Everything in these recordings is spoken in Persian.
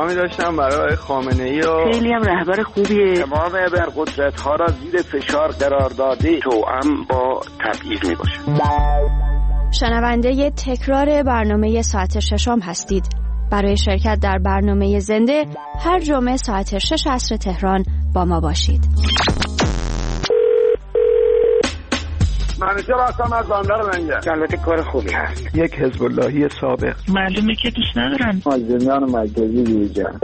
احترامی داشتم برای خامنه‌ای و خیلی هم رهبر خوبیه. تمام ابرقدرت‌ها را زیر فشار قرار داده توأم با تبعیض میباشه. شنونده تکرار برنامه ساعت ششم هستید. برای شرکت در برنامه زنده هر جمعه ساعت 6 عصر تهران با ما باشید. منوچهر هستم از بندر منجر. البته کار خوبی هست. یک حزب اللهی سابق. معلومه که دوست ندارن. مازندران مرکزی بیرجان.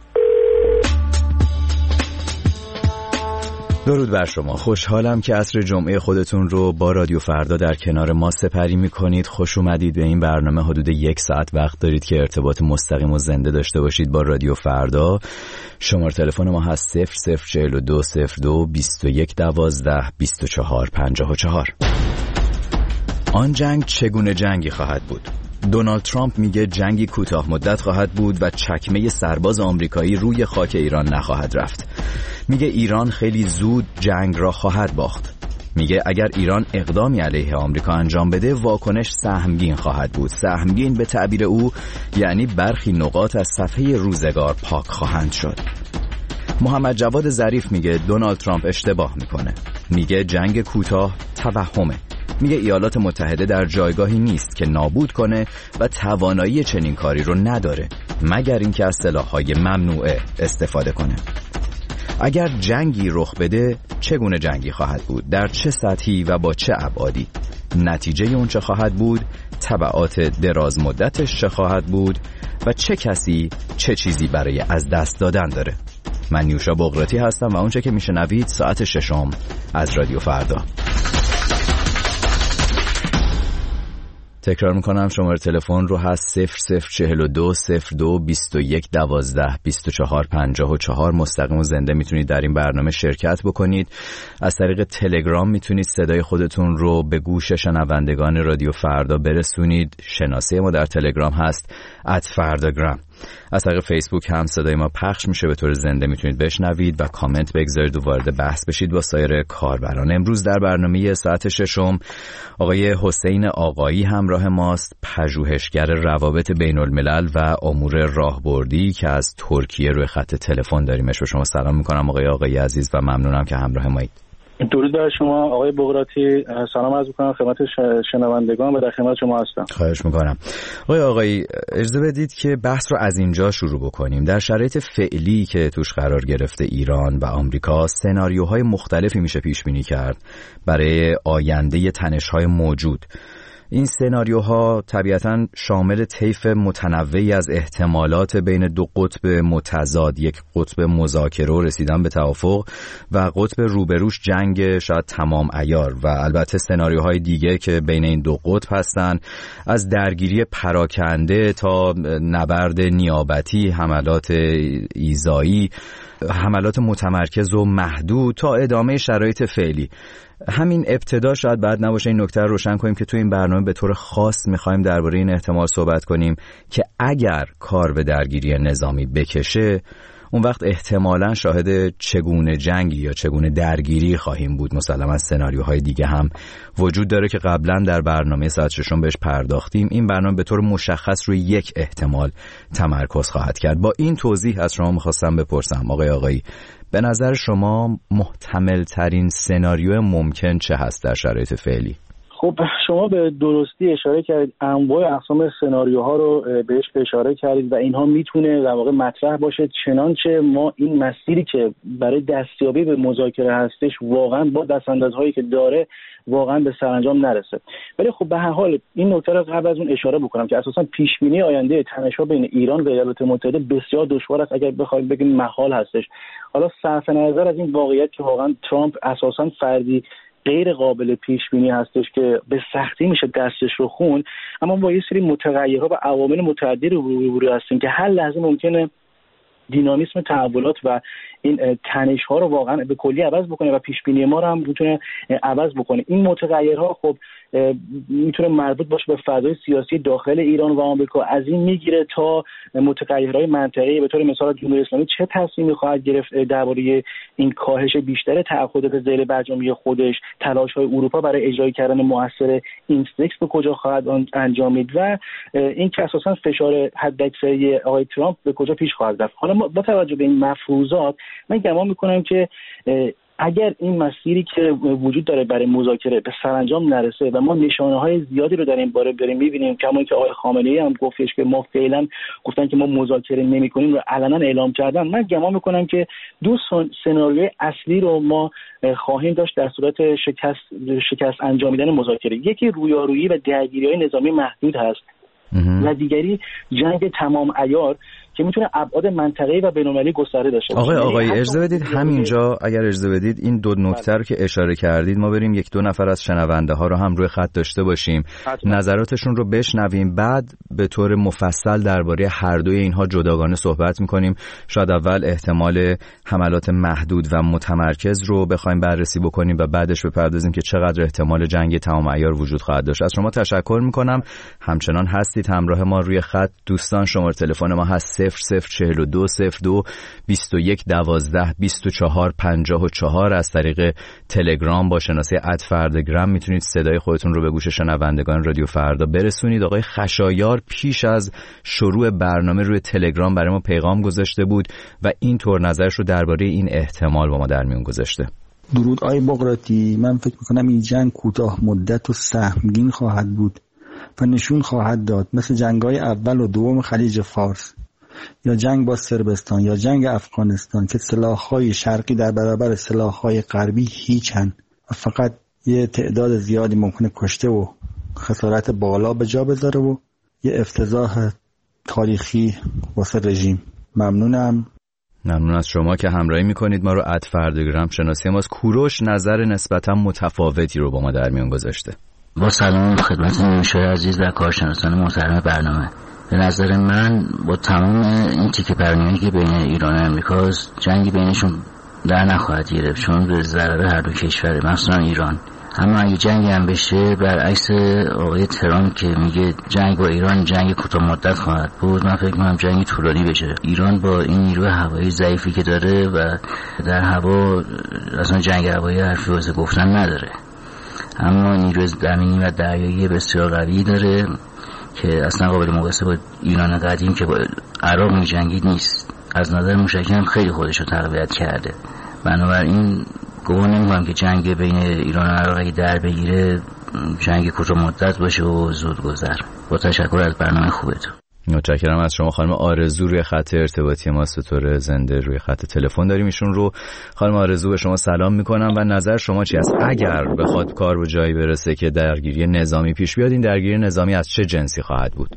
درود بر شما. خوشحالم که عصر جمعه خودتون رو با رادیو فردا در کنار ما سپری می‌کنید. خوش اومدید به این برنامه. حدود 1 ساعت وقت دارید که ارتباط مستقیم و زنده داشته باشید با رادیو فردا. شماره تلفن ما هست 0042 02 21 12 24 54. آن جنگ چگونه جنگی خواهد بود؟ دونالد ترامپ میگه جنگی کوتاه مدت خواهد بود و چکمه سرباز آمریکایی روی خاک ایران نخواهد رفت. میگه ایران خیلی زود جنگ را خواهد باخت. میگه اگر ایران اقدامی علیه آمریکا انجام بده واکنش سهمگین خواهد بود. سهمگین به تعبیر او یعنی برخی نقاط از صفحه روزگار پاک خواهند شد. محمد جواد ظریف میگه دونالد ترامپ اشتباه میکنه. میگه جنگ کوتاه توهمه. میگه ایالات متحده در جایگاهی نیست که نابود کنه و توانایی چنین کاری رو نداره مگر اینکه از سلاح‌های ممنوعه استفاده کنه. اگر جنگی رخ بده چگونه جنگی خواهد بود؟ در چه سطحی و با چه ابعادی؟ نتیجه اون چه خواهد بود؟ تبعات دراز مدتش چه خواهد بود؟ و چه کسی چه چیزی برای از دست دادن داره؟ من نیوشا بغراتی هستم و اونچه که میشنوید ساعت 6 از رادیو فردا. تکرار میکنم شماره تلفن رو هست 0042 02 21 12 24 54. مستقیم و زنده میتونید در این برنامه شرکت بکنید. از طریق تلگرام میتونید صدای خودتون رو به گوش شنوندگان رادیو فردا برسونید. شناسه ما در تلگرام هست @فرداگرام. از طریق فیسبوک هم صدای ما پخش میشه، به طور زنده میتونید بشنوید و کامنت بگذارید و وارد بحث بشید با سایر کاربران. امروز در برنامه ساعت 6 آقای حسین آقایی همراه ماست، پژوهشگر روابط بین الملل و امور راهبردی که از ترکیه روی خط تلفن داریمش. به شما سلام میکنم آقای عزیز و ممنونم که همراه مایید. درود بر شما آقای بغراتی، سلام عرض می‌کنم خدمت شنوندگان و در خدمت شما هستم. خواهش می‌کنم. آقایی اجازه بدید که بحث رو از اینجا شروع بکنیم. در شرایط فعلی که توش قرار گرفته ایران و آمریکا، سناریوهای مختلفی میشه پیش بینی کرد برای آینده تنش‌های موجود. این سناریوها طبیعتاً شامل طیف متنوعی از احتمالات بین دو قطب متضاد، یک قطب مذاکره و رسیدن به توافق و قطب روبروش جنگ شاید تمام عیار، و البته سناریوهای دیگه که بین این دو قطب هستن، از درگیری پراکنده تا نبرد نیابتی، حملات ایذایی، حملات متمرکز و محدود تا ادامه شرایط فعلی. همین ابتدا شاید بعد نباشه این نکته رو روشن کنیم که تو این برنامه به طور خاص می‌خوایم درباره این احتمال صحبت کنیم که اگر کار به درگیری نظامی بکشه اون وقت احتمالاً شاهد چگونه جنگی یا چگونه درگیری خواهیم بود. مسلماً سناریوهای دیگه هم وجود داره که قبلا در برنامه ساعت 6 بهش پرداختیم. این برنامه به طور مشخص روی یک احتمال تمرکز خواهد کرد. با این توضیح از شما می‌خواستم بپرسم آقایی، به نظر شما محتمل ترین سناریو ممکن چه هست در شرایط فعلی؟ خب شما به درستی اشاره کردید، انواع اقسام سناریوها رو بهش اشاره کردید و اینها میتونه در واقع مطرح باشه، چنانچه ما این مسیری که برای دستیابی به مذاکره هستش واقعا با دستاندازهایی که داره واقعا به سرانجام نرسه. ولی خب به هر حال این نکته رو قبل از اون اشاره بکنم که اساسا پیش بینی آینده تنش‌ها بین ایران و ایالات متحده بسیار دشوار است، اگر بخوایم بگیم محال هستش. حالا صرف نظر از این واقعیت که واقعا ترامپ اساسا فردی غیر قابل پیش بینی هستش که به سختی میشه دستش رو خون، اما با یه سری متغیرها و عوامل متعددی روبرو هستیم که هر لحظه ممکنه دینامیسم تحولات و این تنش‌ها رو واقعا به کلی عوض بکنه و پیش بینی ما رو هم میتونه عوض بکنه. این متغیرها خب میتونه مربوط باشه به فضای سیاسی داخل ایران و آمریکا، از این میگیره تا متغیرهای منطقه‌ای، به طور مثال جمهوری اسلامی چه تصمیمی خواهد گرفت درباره این کاهش بیشتر تعهدات ذیل برجامی خودش، تلاش‌های اروپا برای اجرای کردن مؤثر اینستکس به کجا خواهد انجامید و این که اساساً فشار حداکثری آقای ترامپ به کجا پیش خواهد رفت. حالا با توجه به این مفروضات من گمان می‌کنم که اگر این مسیری که وجود داره برای مذاکره به سرانجام نرسه و ما نشانه‌های زیادی رو در این باره داریم می‌بینیم، کما اینکه آقای خامنه‌ای هم گفتش که ما فعلا گفتن که ما مذاکره نمی‌کنیم رو علنا اعلام کردن، من گمان می‌کنم که دو سناریوی اصلی رو ما خواهیم داشت در صورت شکست انجامیدن مذاکره. یکی رویارویی و درگیری‌های نظامی محدود هست و دیگری جنگ تمام عیار که میتونه ابعاد منطقه‌ای و بین‌المللی گسترده داشته باشه. آقای اجازه بدید همینجا اگر اجازه بدید این دو نکته رو که اشاره کردید ما بریم یک دو نفر از شنونده ها رو هم روی خط داشته باشیم، نظراتشون رو بشنویم، بعد به طور مفصل درباره هر دوی اینها جداگانه صحبت می‌کنیم. شاید اول احتمال حملات محدود و متمرکز رو بخوایم بررسی بکنیم و بعدش بپردازیم که چقدر احتمال جنگ تمام عیار وجود خواهد داشت. از شما تشکر می‌کنم، همچنان هستید همراه ما روی خط. دوستان شماره تلفن ما هست 004202 2112 2454. از طریق تلگرام با شناسه @فردگرام میتونید صدای خودتون رو به گوش شنوندگان رادیو فردا برسونید. آقای خشایار پیش از شروع برنامه روی تلگرام برای ما پیغام گذاشته بود و این طور نظرش رو درباره این احتمال با ما در میون گذاشته. درود آقای بقراطی، من فکر میکنم این جنگ کوتاه مدت و سهمگین خواهد بود و نشون خواهد داد مثل جنگ‌های اول و دوم خلیج فارس یا جنگ با صربستان یا جنگ افغانستان که سلاح‌های شرقی در برابر سلاح‌های غربی هیچن و فقط یه تعداد زیادی ممکنه کشته و خسارت بالا به جا بذاره و یه افتضاح تاریخی واسه رژیم. ممنون از شما که همراهی میکنید ما رو. @فردگرام شناسی ماست. کوروش نظر نسبتا متفاوتی رو با ما در میان گذاشته. با سلام خدمت نمیشه عزیز و کارشناسان محترم برنامه. به نظر من با تمام این تیکه پرنیانی که بین ایران و امریکاست، جنگی بینشون در نخواهد گرفت چون به ضرر هر دو کشوره، مخصوصا ایران. اما اگه جنگی هم بشه برعکس آقای ترامپ که میگه جنگ با ایران جنگ کوتاه مدت خواهد بود، من فکر می‌کنم جنگی طولانی بشه. ایران با این نیروی هوایی ضعیفی که داره و در هوا اصلا جنگ هوایی حرفی واسه گفتن نداره، اما نیروی زمینی و دریایی بسیار قوی داره که اصلا قابل مقایسه با ایران قدیم که با عراق می‌جنگید نیست. از نظر موشکی هم خیلی خودش رو تقویت کرده. بنابراین گمان نمی‌کنم که جنگ بین ایران و عراق اگه در بگیره جنگ کوتاه مدت باشه و زود گذر. با تشکر از برنامه خوبتون. متشکرم از شما. خانم آرزو روی خط ارتباطی ما به طور زنده روی خط تلفن داریم ایشون رو. خانم آرزو به شما سلام میکنم و نظر شما چی است اگر بخواد کار به جایی برسه که درگیری نظامی پیش بیاد؟ این درگیری نظامی از چه جنسی خواهد بود؟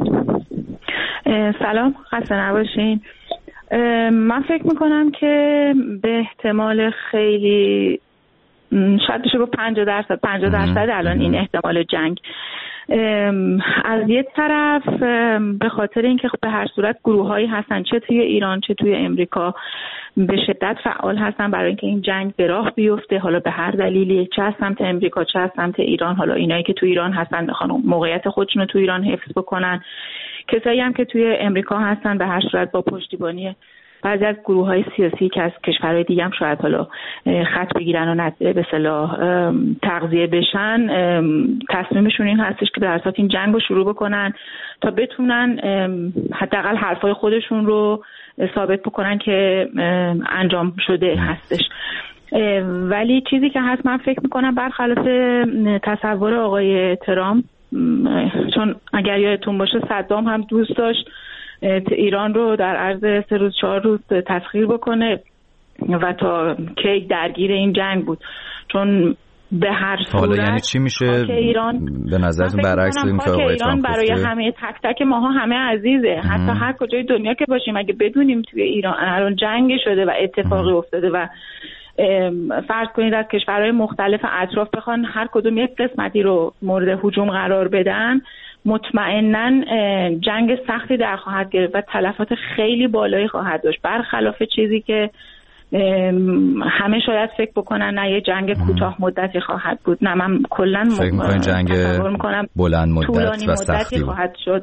سلام، خسته نباشین. من فکر میکنم که به احتمال خیلی شاید بشه با 50% الان این احتمال جنگ. از یه طرف به خاطر اینکه به هر صورت گروه‌هایی هستن چه توی ایران چه توی امریکا به شدت فعال هستن برای اینکه این جنگ به راه بیفته، حالا به هر دلیلی، چه از سمت امریکا چه از سمت ایران. حالا اینایی که توی ایران هستن بخوان موقعیت خودشون رو توی ایران حفظ بکنن، کسایی هم که توی امریکا هستن به هر صورت با پشتیبانی بعضی از گروه‌های سیاسی که از کشورهای دیگه هم شاید حالا خط بگیرن و به اصطلاح تغذیه بشن، تصمیمشون این هستش که در اساس این جنگ رو شروع بکنن تا بتونن حداقل حرفای خودشون رو ثابت بکنن که انجام شده هستش. ولی چیزی که هست من فکر میکنم برخلاف تصور آقای ترامپ، چون اگر یادتون باشه صدام هم دوست داشت ایران رو در عرض 3 روز 4 روز تسخیر بکنه و تا کی درگیر این جنگ بود. چون به هر صورت حالا یعنی چی میشه ایران به نظرتون برعکس این که آقای ایران برای همه تک تک ماها همه عزیزه. حتی هر کجای دنیا که باشیم اگه بدونیم توی ایران الان جنگ شده و اتفاقی افتاده و فرض کنید از کشورهای مختلف اطراف بخوان هر کدوم یک قسمتی رو مورد هجوم قرار بدن، مطمئناً جنگ سختی در خواهد گرفت و تلفات خیلی بالایی خواهد داشت، برخلاف چیزی که همه شاید فکر بکنن نه یه جنگ کوتاه مدتی خواهد بود، نه من کلا فکر می‌کنم جنگ بلند مدت و سختی خواهد شد.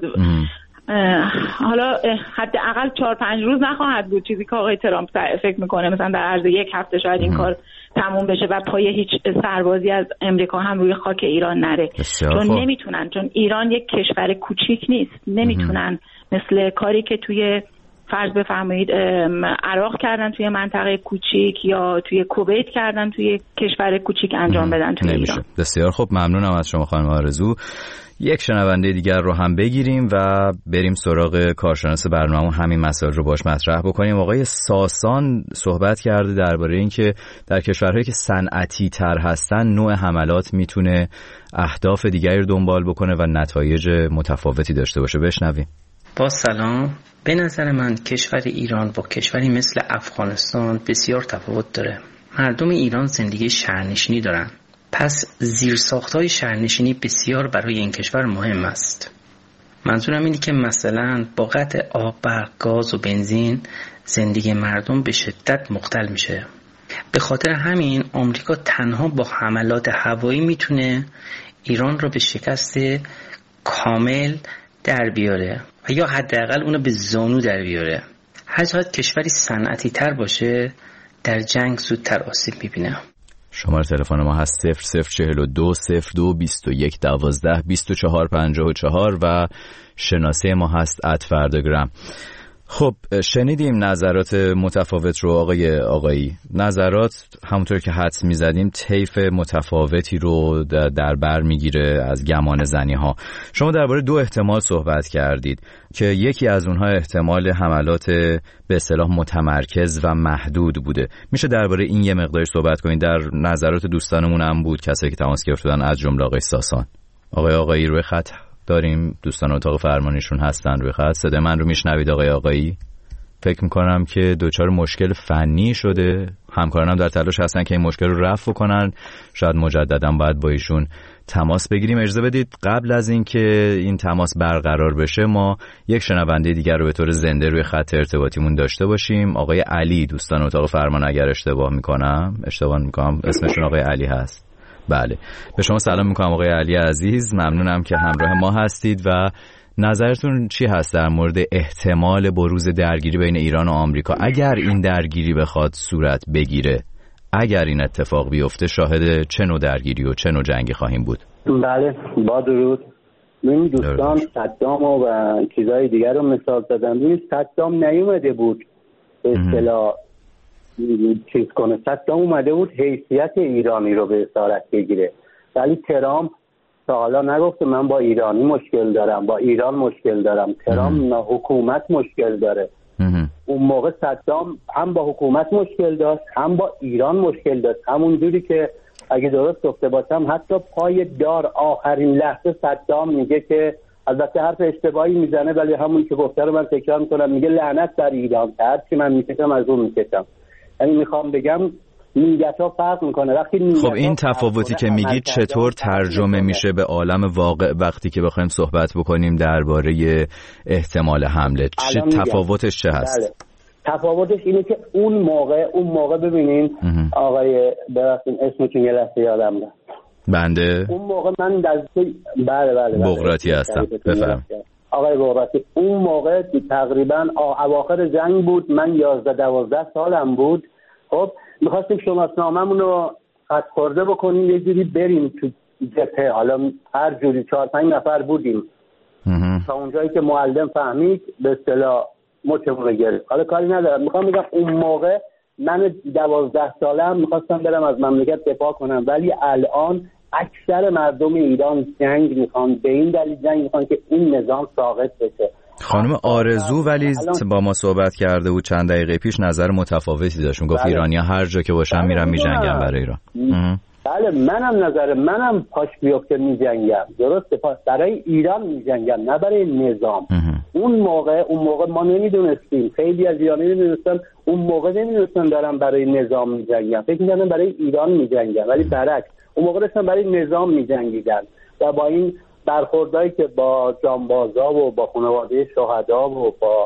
حالا حداقل 4-5 روز نخواهد بود، چیزی که آقای ترامپ فکر میکنه مثلا در عرض یک هفته شاید این کار تموم بشه و پای هیچ سربازی از امریکا هم روی خاک ایران نره، چون نمیتونن، چون ایران یک کشور کوچیک نیست، نمیتونن مثل کاری که توی فرض بفرمایید عراق کردن توی منطقه کوچیک یا توی کویت کردن توی کشور کوچیک انجام بدن توی ایران. بسیار خب، ممنونم از شما خانم آرزو. یک شنونده دیگر رو هم بگیریم و بریم سراغ کارشناس برنامه، همین مسائل رو باش مطرح بکنیم. آقای ساسان صحبت کرده درباره اینکه در کشورهایی که صنعتی تر هستن نوع حملات میتونه اهداف دیگری رو دنبال بکنه و نتایج متفاوتی داشته باشه. بشنویم. با سلام، به نظر من کشور ایران با کشوری مثل افغانستان بسیار تفاوت داره. مردم ایران زندگی شهرنشینی دارن، پس زیرساخت‌های شهرنشینی بسیار برای این کشور مهم است. منظورم اینه که مثلا با قطع آب، برق، گاز و بنزین زندگی مردم به شدت مختل میشه. به خاطر همین آمریکا تنها با حملات هوایی میتونه ایران رو به شکست کامل در بیاره و یا حداقل اونو به زانو در بیاره. هر چقدر کشوری صنعتی تر باشه در جنگ زودتر آسیب میبینه. شماره تلفن ما هست 0042 02 21 12 24 54 و شناسه ما هست @فرداگرام. خب شنیدیم نظرات متفاوت رو آقایی. نظرات همونطور که حدس می‌زدیم طیف متفاوتی رو در بر میگیره از گمان زنی ها. شما درباره 2 احتمال صحبت کردید که یکی از اونها احتمال حملات به اصطلاح متمرکز و محدود بوده. میشه درباره این یه مقداری صحبت کنید؟ در نظرات دوستانمون هم بود کسایی که تماس گرفتن از جمله آقای ساسان. آقایی روی خط داریم، دوستان اتاق فرمانیشون هستن روی خط. صدای من رو میشنوید آقایی؟ فکر میکنم که دوچار مشکل فنی شده. همکارانم در تلاش هستن که این مشکل رو رفع کنن. شاید مجددا باید با ایشون تماس بگیریم. اجازه بدید قبل از اینکه این تماس برقرار بشه ما یک شنونده دیگر رو به طور زنده روی خط ارتباطیمون داشته باشیم. آقای علی، دوستان اتاق فرمان اگر اشتباه میکنم اسمشون آقای علی هست. بله، به شما سلام میکنم آقای علی عزیز، ممنونم که همراه ما هستید و نظرتون چی هست در مورد احتمال بروز درگیری بین ایران و آمریکا؟ اگر این درگیری بخواد صورت بگیره، اگر این اتفاق بیفته، شاهد چه نوع درگیری و چه نوع جنگی خواهیم بود؟ بله، با درود. این دوستان صدام و چیزهای دیگر رو مثال زدن. این صدام نیومده بود اصطلاح چیز کنه، صدام اومده بود حیثیت ایرانی رو به اسارت بگیره، ولی ترامپ تا حالا نگفته من با ایرانی مشکل دارم، با ایران مشکل دارم. ترامپ حکومت مشکل داره. اون موقع صدام هم با حکومت مشکل داشت هم با ایران مشکل داشت، همون جوری که اگه درست گفته باشم حتی پای دار آخرین لحظه صدام میگه که البته حرف اشتباهی میزنه ولی همون که گفته رو من تکرار میکنم، میگه لعنت بر ایران، هر چی من میکشم از اون میکشم. یعنی میخوام بگم نیت‌ها فرق میکنه. خب این تفاوتی که میگید چطور ترجمه میشه به عالم واقع وقتی که بخوایم صحبت بکنیم درباره احتمال حمله؟ چه تفاوتش چه هست؟ بله. تفاوتش اینه که اون موقع ببینین آقای براتون اسمتون یه لحظه یادم رفت. بنده اون موقع من بله بغراتی هستم. بفرمایید آقای بغراتی. اون موقع تقریبا اواخر جنگ بود، من 11-12 سالم بود. خب می‌خواستیم شناسنامه‌مون رو خط خورده بکنیم یه جوری بریم تو جبهه، حالا هر جوری 4-5 نفر بودیم تا اونجایی که معلم فهمید به اصطلاح مچمون گرفت. حالا کاری ندارم، میخوام بگم اون موقع من 12 سالم میخواستم برم از مملکت دفاع کنم، ولی الان اکثر مردم ایران جنگ میخوان، به این دلیل جنگ میخوان که این نظام ساقط بشه. خانم آرزو ولی با ما صحبت کرده بود چند دقیقه پیش، نظر متفاوتی داشت. گفت ایرانی‌ها هر جا که باشن میرن میجنگن برای ایران. بله، منم پاش بیفته میجنگم، درسته، برای ایران میجنگم نه برای نظام. اون موقع ما نمیدونستیم، خیلی از ایرانی نمیدونستن، اون موقع نمیدونستن دارم برای نظام میجنگم، فکر می‌کردن برای ایران میجنگم، ولی برعکس اون موقع داشتن برای نظام میجنگیدن. و با این برخوردایی که با جانبازا و با خانواده شهدا و با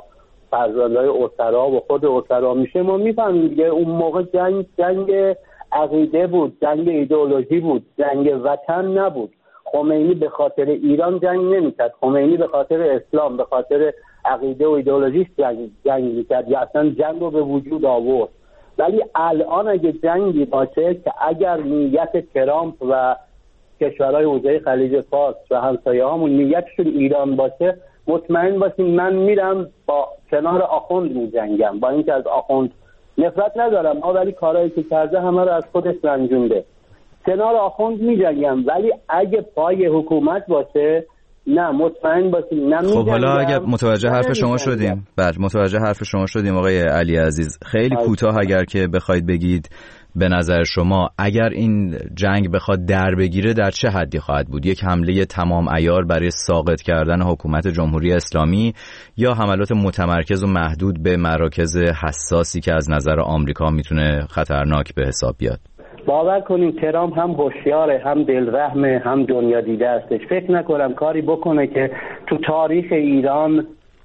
فرزندای اسرا و خود اسرا میشه، ما میفهمیم دیگه اون موقع جنگ عقیده بود، جنگ ایدئولوژی بود، جنگ وطن نبود. خمینی به خاطر ایران جنگ نمیکرد، خمینی به خاطر اسلام، به خاطر عقیده و ایدئولوژیش جنگ میکرد یا اصلا جنگ رو به وجود آورد. ولی الان اگه جنگی باشه که اگر نیت ترامپ و کشورهای حوزه خلیج فارس و همسایه‌هامون نیتشون ایران باشه، مطمئن باشین من میرم با کنار آخوند میجنگم، با اینکه از آخوند نفرت ندارم ولی کارهایی که کرده همه رو از خودش رنجونده، کنار آخوند میجنگم. ولی اگه پای حکومت باشه نه، مطمئن باشین نه. خب حالا اگه متوجه حرف شما شدیم، متوجه حرف شما شدیم آقای علی عزیز، خیلی کوتاه اگر که بخواید بگید به نظر شما اگر این جنگ بخواد در بگیره در چه حدی خواهد بود؟ یک حمله تمام عیار برای ساقط کردن حکومت جمهوری اسلامی یا حملات متمرکز و محدود به مراکز حساسی که از نظر آمریکا میتونه خطرناک به حساب بیاد؟ باور کنیم ترامپ هم هوشیاره، هم دلرحمه، هم دنیا دیده استش. فکر نکنم کاری بکنه که تو تاریخ ایران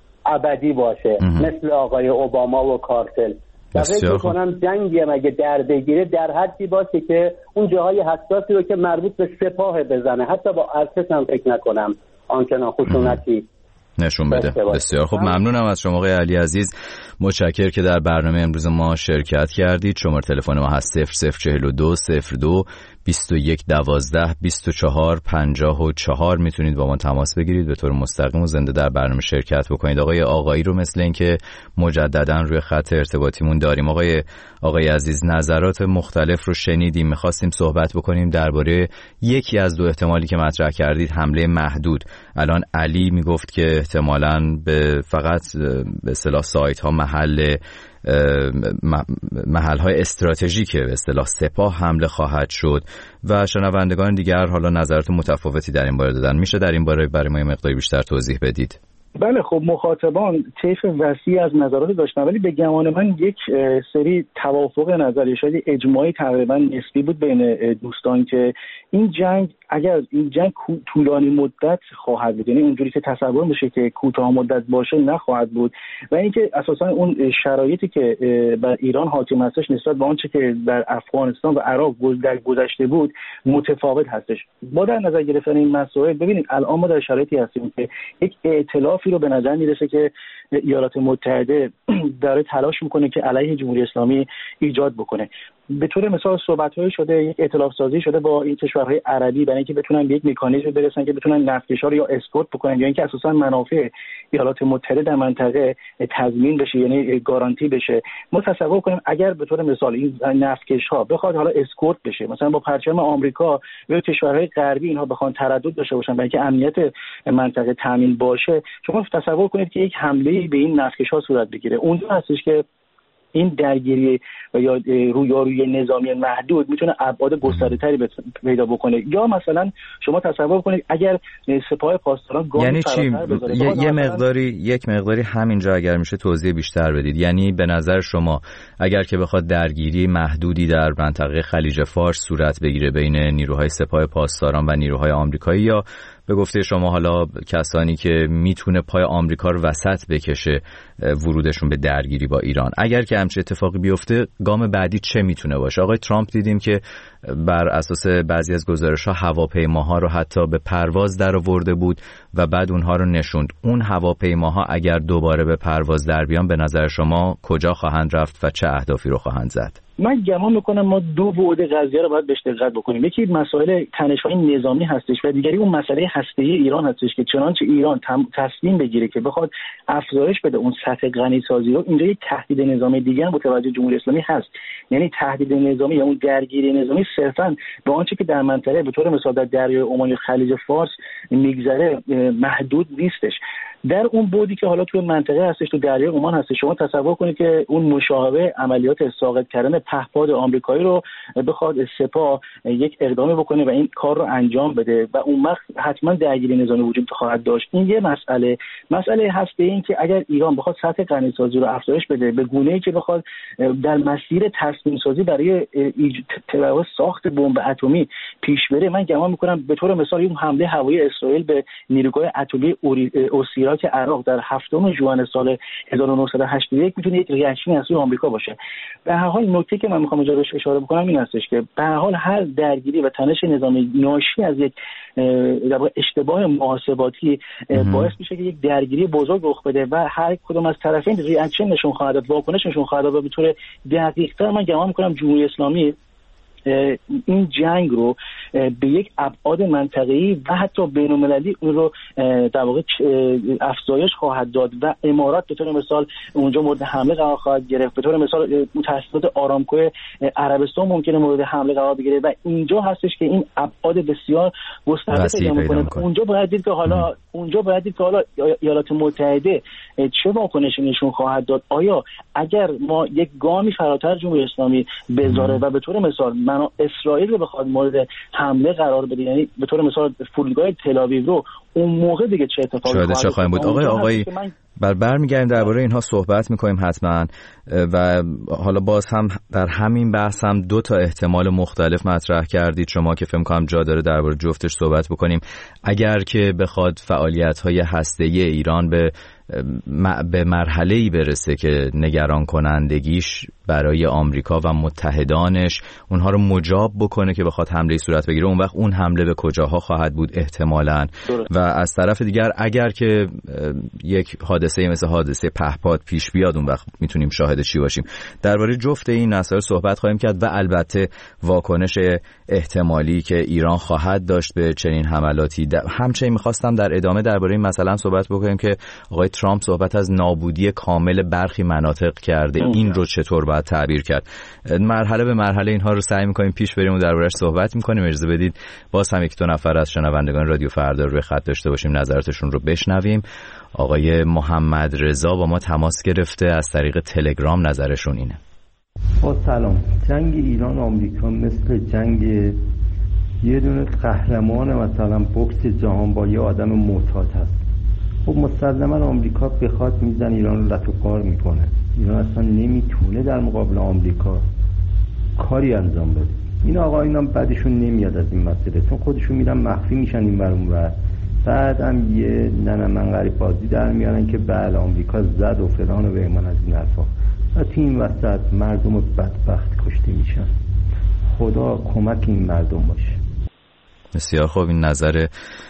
ابدی باشه مثل آقای اوباما و کارتل. فکر کنم جنگی هم اگه در بگیره در حدی باشه که اون جاهای حساسی رو که مربوط به سپاه بزنه، حتی با ارتش هم فکر نکنم آنچنان خشونتی نشون بده. بسیار خب، ممنونم از شما آقای علی عزیز، متشکرم که در برنامه امروز ما شرکت کردید. شماره تلفن ما هست 0042 02 21 12 24 54. میتونید با ما تماس بگیرید، به طور مستقیم و زنده در برنامه شرکت بکنید. آقای آقایی رو مثل اینکه مجددا روی خط ارتباطیمون داریم. آقای عزیز، نظرات مختلف رو شنیدیم، می‌خواستیم صحبت بکنیم درباره یکی از دو احتمالی که مطرح کردید، حمله محدود. الان علی میگفت که احتمالاً به فقط به اصطلاح سایت‌ها محل‌های استراتژیک به اصطلاح سپاه حمله خواهد شد و شنوندگان دیگر حالا نظرات متفاوتی در این باره دادن. میشه در این باره برای ما مقداری بیشتر توضیح بدید؟ بله، خب مخاطبان طیف وسیعی از نظرات داشتن، ولی به گمان من یک سری توافق نظری شاید اجماعی تقریبا نسبی بود بین دوستان که این جنگ اگر این جنگ طولانی مدت خواهد بود، یعنی اونجوری که تصور میشه که کوتاه مدت باشه نخواهد بود، و اینکه اساسا اون شرایطی که بر ایران حاکم هستش نسبت به آنچه که در افغانستان و عراق در گذشته بود متفاوت هستش. با در نظر گرفتن این مسائل ببینید الان ما در شرایطی هستیم که یک ائتلافی رو به نظر میرسه که ایالات متحده داره تلاش میکنه که علیه جمهوری اسلامی ایجاد بکنه. به طور مثال صحبت‌های شده، یک ائتلاف سازی شده با این کشورهای عربی برای اینکه بتونن به یک مکانیزم برسن که بتونن نفتکشا رو یا اسکورت بکنن یا اینکه اساسا منافع ایالات متحده در منطقه تضمین بشه، یعنی گارانتی بشه. ما تصور کنیم اگر به طور مثال این نفتکش‌ها بخواد حالا اسکورت بشه، مثلا با پرچم آمریکا یا کشورهای غربی اینها بخوان تردد داشته باشن برای اینکه امنیت منطقه تامین باشه، شما تصور کنید که یک حمله به این نفتکش‌ها صورت بگیره. اونجا هستش که این درگیری یا رویارویی نظامی محدود میتونه ابعاد گسترده‌تری پیدا بکنه. یا مثلا شما تصور کنید اگر سپاه پاسداران یعنی چی؟ یک مقداری همینجا اگر میشه توضیح بیشتر بدید. یعنی به نظر شما اگر که بخواد درگیری محدودی در منطقه خلیج فارس صورت بگیره بین نیروهای سپاه پاسداران و نیروهای آمریکایی، یا به گفته شما حالا کسانی که میتونه پای آمریکا رو وسط بکشه ورودشون به درگیری با ایران، اگر که همچین اتفاقی بیفته گام بعدی چه میتونه باشه؟ آقای ترامپ دیدیم که بر اساس بعضی از گزارش‌ها هواپیماها رو حتی به پرواز درآورده بود و بعد اونها رو نشوند. اون هواپیماها اگر دوباره به پرواز در بیان به نظر شما کجا خواهند رفت و چه اهدافی رو خواهند زد؟ من گمان میکنم ما دو بعد قضیه رو باید بهش دقت بکنیم. یکی مسائل تنش‌های نظامی هستش و دیگری اون مسئله هسته‌ای ایران هستش که چنانچه ایران تصمیم بگیره که بخواد افزایش بده اون سطح غنیسازی رو، اینجا یک تهدید نظامی دیگه هم متوجه جمهوری اسلامی هست. یعنی تهدید نظامی یا اون درگیری نظامی صرفاً به آنچه که در منطقه به طور مثال در دریای عمان خلیج فارس میگذره محدود نیستش. در اون بودی که حالا توی منطقه هستش، تو دریای عمان هستش، شما تصور کنید که اون مشابه عملیات ساقط کردن پهپاد آمریکایی رو بخواد سپاه یک اقدامی بکنه و این کار رو انجام بده و اون وقت حتما درگیری نظامی وجود خواهد داشت. این یه مسئله هست به این که اگر ایران بخواد سطح غنیسازی رو افزایش بده به گونه‌ای که بخواد در مسیر تصمیم سازی برای ساخت بمب اتمی پیش بره، من گمان می‌کنم به طور مثال این حمله هوایی اسرائیل به نیروگاه اتمی اوسیرا اشتراک عراق در 7 ژوئن سال 1981 میتونه یک ریاکشن از سوی آمریکا باشه. به هر حال نکته که من میخوام اینجا بهش اشاره بکنم این هستش که به هر حال هر درگیری و تنش نظامی ناشی از یک در واقع اشتباه محاسباتی باعث میشه که یک درگیری بزرگ رخ بده و هر کدوم از طرفین ریاکشن نشون خواهد داد، واکنش نشون خواهد داد و به طور دقیق‌تر من گمان می‌کنم جمهوری اسلامی این جنگ رو به یک ابعاد منطقه‌ای و حتی بین‌المللی اون رو در واقع افزایش خواهد داد و امارات به طور مثال اونجا مورد حمله قرار خواهد گرفت. به طور مثال تأسیسات آرامکو عربستان ممکنه مورد حمله قرار بگیره و اینجا هستش که این ابعاد بسیار گسترده پیدا می‌کنه. اونجا باید دید که حالا ایالات متحده چه واکنشی نشون خواهد داد. آیا اگر ما یک گامی فراتر جمهوری اسلامی بذاره و به طور مثال اسرائیل رو بخواد مورد حمله قرار بده، یعنی به طور مثال فرودگاه تل‌آویو رو، اون موقع دیگه چه اتفاقی خواهد بود؟ آقای برمیگردیم درباره اینها صحبت میکنیم حتما و حالا باز هم در همین بحث هم 2 تا احتمال مختلف مطرح کردید شما که فکر کنم جا داره درباره جفتش صحبت بکنیم. اگر که بخواد فعالیت‌های هسته‌ای ایران به مرحله‌ای برسه که نگران کنندگیش برای آمریکا و متحدانش اونها رو مجاب بکنه که بخواد حمله صورت بگیره، اون وقت اون حمله به کجاها خواهد بود احتمالاً؟ و از طرف دیگر اگر که یک حادثه مثل حادثه پهپاد پیش بیاد، اون وقت میتونیم شاهد چی باشیم؟ درباره جفت این مسائل صحبت خواهیم کرد و البته واکنش احتمالی که ایران خواهد داشت به چنین حملاتی. همچنین می‌خواستم در ادامه درباره این مثلا صحبت بکنیم که آقای ترامپ صحبت از نابودی کامل برخی مناطق کرده. این رو چطور باید تعبیر کرد؟ مرحله به مرحله اینها رو سعی می‌کنیم پیش بریم و درباره‌اش صحبت می‌کنیم. اجازه بدید باز هم 1-2 نفر از شنوندگان رادیو فردا رو روی خط داشته باشیم، نظراتشون رو بشنویم. آقای محمد رضا با ما تماس گرفته از طریق تلگرام، نظرشون اینه. سلام. جنگ ایران آمریکا مثل جنگ یه دونه قهرمان مثلا بوکس جهان با یه آدم معتاد هست. خب مسلما آمریکا بخواد میزنه ایران رو لطو کار میکنه. ایران اصلا نمیتونه در مقابل آمریکا کاری انجام بده. این آقایون هم بعدشون نمیاد از این مسئله، چون خودشون میرن مخفی میشن این برون و بعد هم یه من غریب بازی در میارن که بله آمریکا زد و فلان و بهمان از این حرفا و تو این وسط مردم بدبخت کشته میشن. خدا کمک این مردم باشه. بسیار خوب. این نظر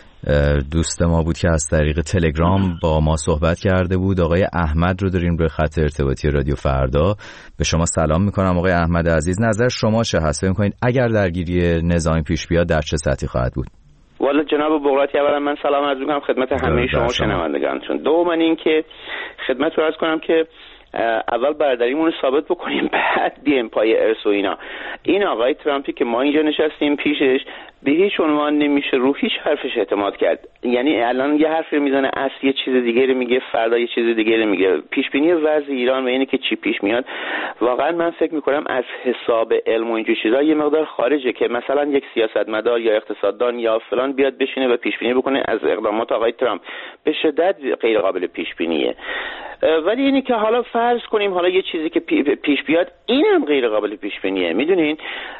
دوست ما بود که از طریق تلگرام با ما صحبت کرده بود. آقای احمد رو داریم روی خط ارتباطی رادیو فردا. به شما سلام میکنم آقای احمد عزیز. نظر شما چه هست؟ فکر می‌کنید اگر درگیری نظامی پیش بیاد در چه سطحی خواهد بود؟ والا جناب بغراتی، اولا من سلام عرض می‌کنم خدمت همه شما شنوندگانتون. دوم این که خدمت رو عرض کنم که اول برادریمون رو ثابت بکنیم بعد بیایم پای ارث و اینا. این آقای ترامپی که ما اینجا نشستیم پیشش به هیچ عنوان نمیشه رو هیچ حرفش اعتماد کرد. یعنی الان یه حرفی میزنه، اصل یه چیز دیگه رو میگه، فردا یه چیز دیگه رو میگه. پیش بینی وضع ایران و اینه که چی پیش میاد واقعا من فکر میکنم از حساب علم و اینجور چیزا یه مقدار خارجه که مثلا یک سیاستمدار یا اقتصاددان یا فلان بیاد بشینه و پیش بینی بکنه از اقدامات آقای ترامپ. به شدت غیر قابل پیش بینیه. ولی اینی که حالا فرض کنیم حالا یه چیزی که پیش بیاد اینم غیر قابل پیش بینیه، میدونین.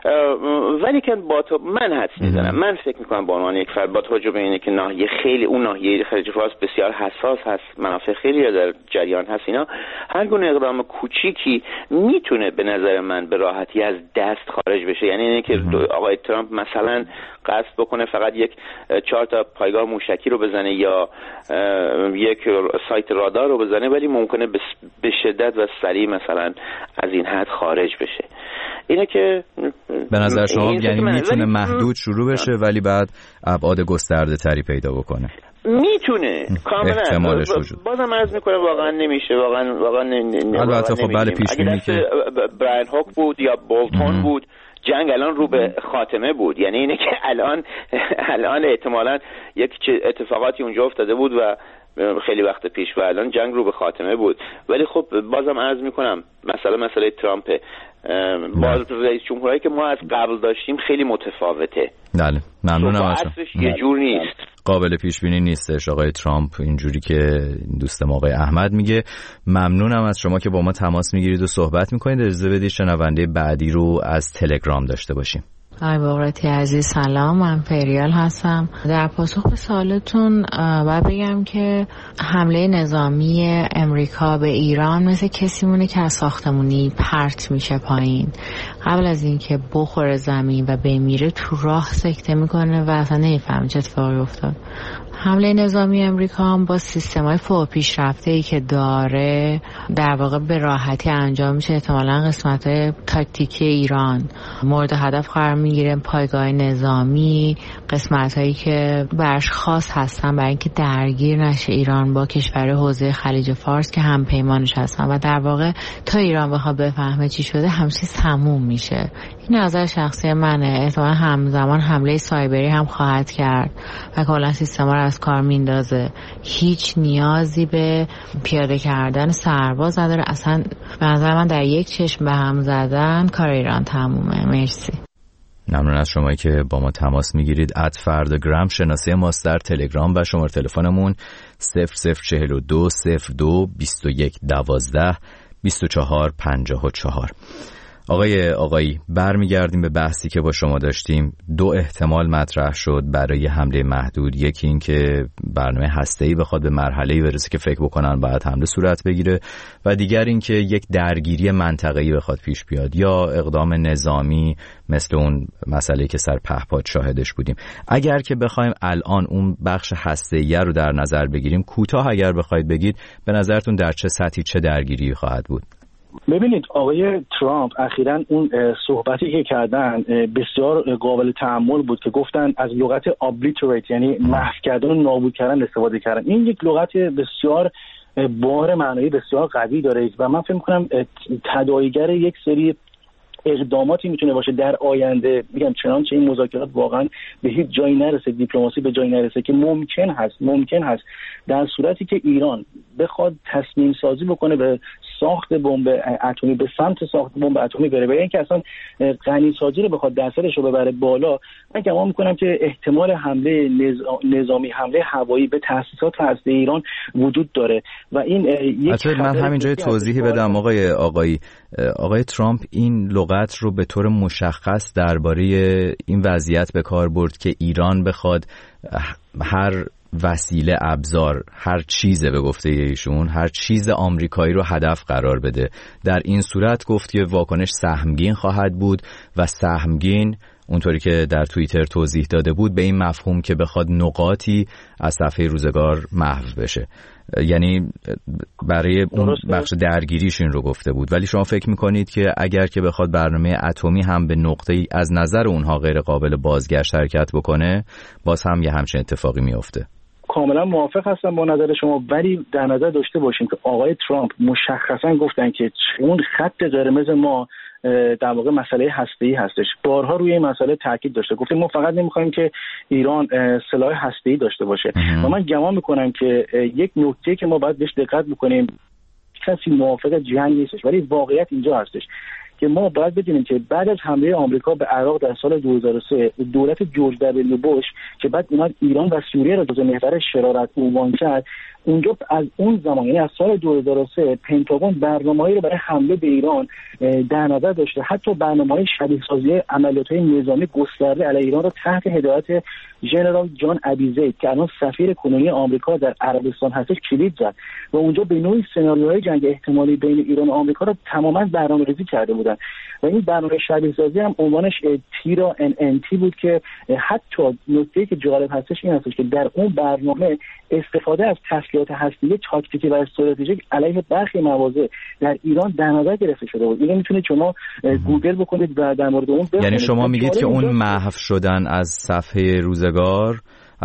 ولی که من حدس میزنم، من فکر میکنم به عنوان یک فرد با توجه به اینه که ناحیه خیلی اون ناحیه خلیج فارس بسیار حساس هست، منافع خیلی در جریان هست، اینا هر گونه اقدام کوچیکی میتونه به نظر من به راحتی از دست خارج بشه. یعنی اینه که آقای ترامپ مثلا قصد بکنه فقط 4 تا پایگاه موشکی رو بزنه یا یک سایت رادار رو بزنه، ولی ممکنه به شدت و سریع مثلا از این حد خارج بشه. اینه که به نظر شما یعنی میتونه محدود شروع بشه ولی بعد ابعاد گسترده تری پیدا بکنه. میتونه کاملا. احتمالش وجود. بازم عرض میکنم واقعا نمیشه، واقعا البته خب بله پیش بینی که براین هوک بود یا بولتون بود جنگ الان رو به خاتمه بود. یعنی اینه که الان احتمالاً یک اتفاقاتی اونجا افتاده بود و خیلی وقت پیش و الان جنگ رو به خاتمه بود. ولی خب بازم عرض میکنم مسئله ترامپ با رئیس جمهورایی که ما از قبل داشتیم خیلی متفاوته. بله ممنونم ازش. یه جور نیست، قابل پیش بینی نیستش آقای ترامپ، اینجوری که دوست ما آقای احمد میگه. ممنونم از شما که با ما تماس میگیرید و صحبت میکنید. اجازه بدید شنونده بعدی رو از تلگرام داشته باشیم. آقای بقراتی عزیز سلام، من فریال هستم. در پاسخ به سوالتون باید بگم که حمله نظامی امریکا به ایران مثل کسی مونه که از ساختمونی پرت میشه پایین، قبل از اینکه بخوره زمین و بمیره تو راه سکته میکنه و اصلا نمیفهمه چه اتفاقی افتاد. حمله نظامی امریکا هم با سیستم‌های فوق پیشرفته‌ای که داره در واقع به راحتی انجام میشه. احتمالاً قسمت‌های تاکتیکی ایران مورد هدف قرار میگیره، پایگاه نظامی، قسمت‌هایی که برش خاص هستن برای اینکه درگیر نشه ایران با کشور حوزه خلیج فارس که هم پیمانش هستن و در واقع تا ایران بخواد بفهمه چی شده همه چیز تموم میشه. این نظر شخصی منه. احتمالاً همزمان حمله سایبری هم خواهد کرد و کلا سیستما رو از کار میندازه. هیچ نیازی به پیاده کردن سرباز نداره. اصلا به نظر من در یک چشم به هم زدن کار ایران تمومه. مرسی. ممنون از شمایی که با ما تماس میگیرید. @فرداگرام شناسه ماست در تلگرام و شماره تلفنمون 0042 02 21 12 24 54. آقایی برمیگردیم به بحثی که با شما داشتیم. 2 احتمال مطرح شد برای حمله محدود. یکی این که برنامه هسته‌ای بخواد به مرحله‌ای برسه که فکر بکنن باید حمله صورت بگیره و دیگر این که یک درگیری منطقه‌ای بخواد پیش بیاد یا اقدام نظامی مثل اون مسئله‌ای که سر پهپاد شاهدش بودیم. اگر که بخوایم الان اون بخش هسته‌ای رو در نظر بگیریم، کوتاه اگر بخواید بگید به نظرتون در چه سطحی چه درگیری خواهد بود؟ ببینید آقای ترامپ اخیراً اون صحبتی که کردن بسیار قابل تأمل بود که گفتن از لغت obliterate یعنی محو کردن و نابود کردن استفاده کردن. این یک لغت بسیار بار معنایی بسیار قوی داره و من فکر می‌کنم تداعیگر یک سری اقداماتی میتونه باشه در آینده. میگم چنانچه این مذاکرات واقعا به هیچ جایی نرسه، دیپلماسی به جایی نرسه که ممکن هست در صورتی که ایران بخواد تصمیم سازی بکنه به ساخت بمب اتمی، به سمت ساخت بمب اتمی بره و اینکه اصلا غنی سازی رو بخواد درصدش رو ببره بالا، من گمان میکنم که احتمال حمله نظامی، حمله هوایی به تأسیسات هسته‌ای ایران وجود داره و این یک من همینجا توضیحی بدم آقای ترامپ این لغت رو به طور مشخص درباره این وضعیت به کار برد که ایران بخواد هر وسیله، ابزار، هر چیزه به گفته ایشون، هر چیز آمریکایی رو هدف قرار بده. در این صورت گفت که واکنش سهمگین خواهد بود و سهمگین اونطوری که در توییتر توضیح داده بود به این مفهوم که بخواد نقاطی از صفحه روزگار محو بشه. یعنی برای اون بخش درگیریش این رو گفته بود. ولی شما فکر میکنید که اگر که بخواد برنامه اتمی هم به نقطه‌ای از نظر اونها غیر قابل بازگشت حرکت بکنه، باز هم یه همچین اتفاقی میفته؟ کاملا موافق هستم با نظر شما، ولی در نظر داشته باشیم که آقای ترامپ مشخصا گفتن که اون خط قرمز ما در واقع مسئله هسته‌ای هستش. بارها روی این مسئله تاکید داشته، گفتیم ما فقط نمی‌خوایم که ایران سلاح هسته‌ای داشته باشه و من گمان می‌کنم که یک نکته که ما باید بهش دقت بکنیم، کسی موافق جنگ نیستش ولی واقعیت اینجا هستش که ما باید بدونیم که بعد از حمله آمریکا به عراق در سال 2003 دولت جورج دبلیو بوش که بعد اومد ایران و سوریه را جزو محور شرارت عنوان کرد، اونجا از اون زمان یعنی از سال 2003 پنتاگون برنامه‌ای رو برای حمله به ایران در نظر داشته. حتی برنامه‌های شبیه‌سازی عملیات‌های نظامی گسترده علیه ایران را تحت هدایت ژنرال جان ابیزید که الان سفیر کنونی آمریکا در عربستان هستش کلید زد و اونجا به نوعی سناریوهای جنگ احتمالی بین ایران و آمریکا را تماماً برنامه‌ریزی کرده بودن و این برنامه شبیه‌سازی هم عنوانش تیرا NNT بود که حتی نکته‌ای که جالب هستش این هستش که در اون برنامه استفاده از تسلیحات هسته‌ای تاکتیکی و استراتژیک علیه برخی مواضع در ایران در نظر گرفته شده بود. اینو میتونید شما گوگل بکنید و در مورد اون بخونید. یعنی شما میگید که اون محو شدن از صفحه روزگار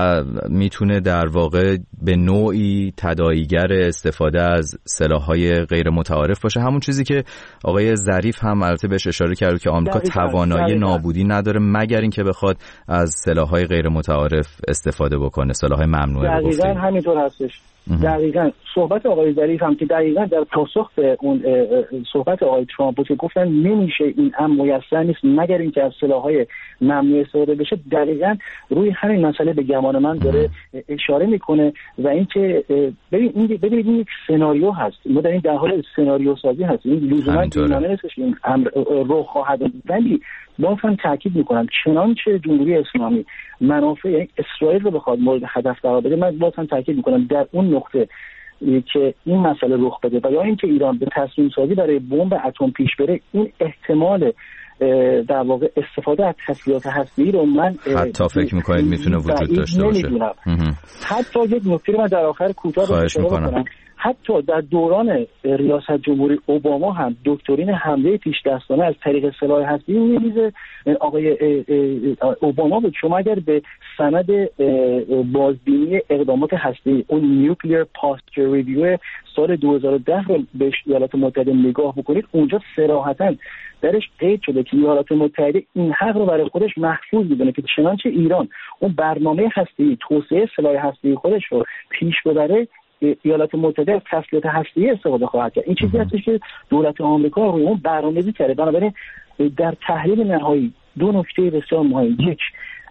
میتونه در واقع به نوعی تداعیگر استفاده از سلاح‌های غیر متعارف باشه، همون چیزی که آقای ظریف هم البته بهش اشاره کرد که آمریکا توانایی نابودی نداره مگر اینکه بخواد از سلاح‌های غیر متعارف استفاده بکنه، سلاح‌های ممنوعه. دقیقاً همینطور هستش. دقیقاً صحبت آقای ظریف هم که دقیقاً در پاسخ به اون صحبت آقای ترامپ بود که گفتن نمیشه این امر میسر نیست مگر اینکه از سلاح‌های ممنوع استفاده بشه، دقیقاً روی همین مسئله به گمان من داره اشاره میکنه و اینکه ببینید این یک سناریو هست، ما در این در حال سناریو سازی هستیم، این لزوما معنی نیست که این امر رخ خواهد داد، ولی بازم تاکید میکنم چنانچه جمهوری اسلامی منافع اسرائیل رو بخواد مورد هدف قرار بده، من بازم تاکید میکنم در اون نقطه که این مسئله رخ بده و یا اینکه ایران به تصمیم سازی برای بمب اتم پیش بره، این احتمال در واقع استفاده از تسلیحات هسته‌ای رو من حتی فکر میکنید میتونه وجود داشته باشه. حتی یک نکته رو من در آخر کوتاه اشاره بکنم، حتی در دوران ریاست جمهوری اوباما هم دکترین حمله پیش دستانه از طریق سلاح هسته‌ای می‌ریزه آقای اوباما بود. شما اگر به سند بازبینی اقدامات هسته‌ای اون نیوکلیر پاستچر ریویو سال 2010 رو به ایالات متحده نگاه بکنید، اونجا صراحتاً درش قید شده که ایالات متحده این حق رو برای خودش محفوظ می‌دونه که چنانچه ایران اون برنامه هسته‌ای توسعه سلاح هسته‌ای خودش رو پیش ببره، ایالات متحده از تسلیحات هسته‌ای استفاده خواهد کرد. این چیزی هستش که دولت آمریکا روی اون برنامه‌ریزی کرده. بنابراین در تحلیل نهایی دو نکته بسیار مهم، یک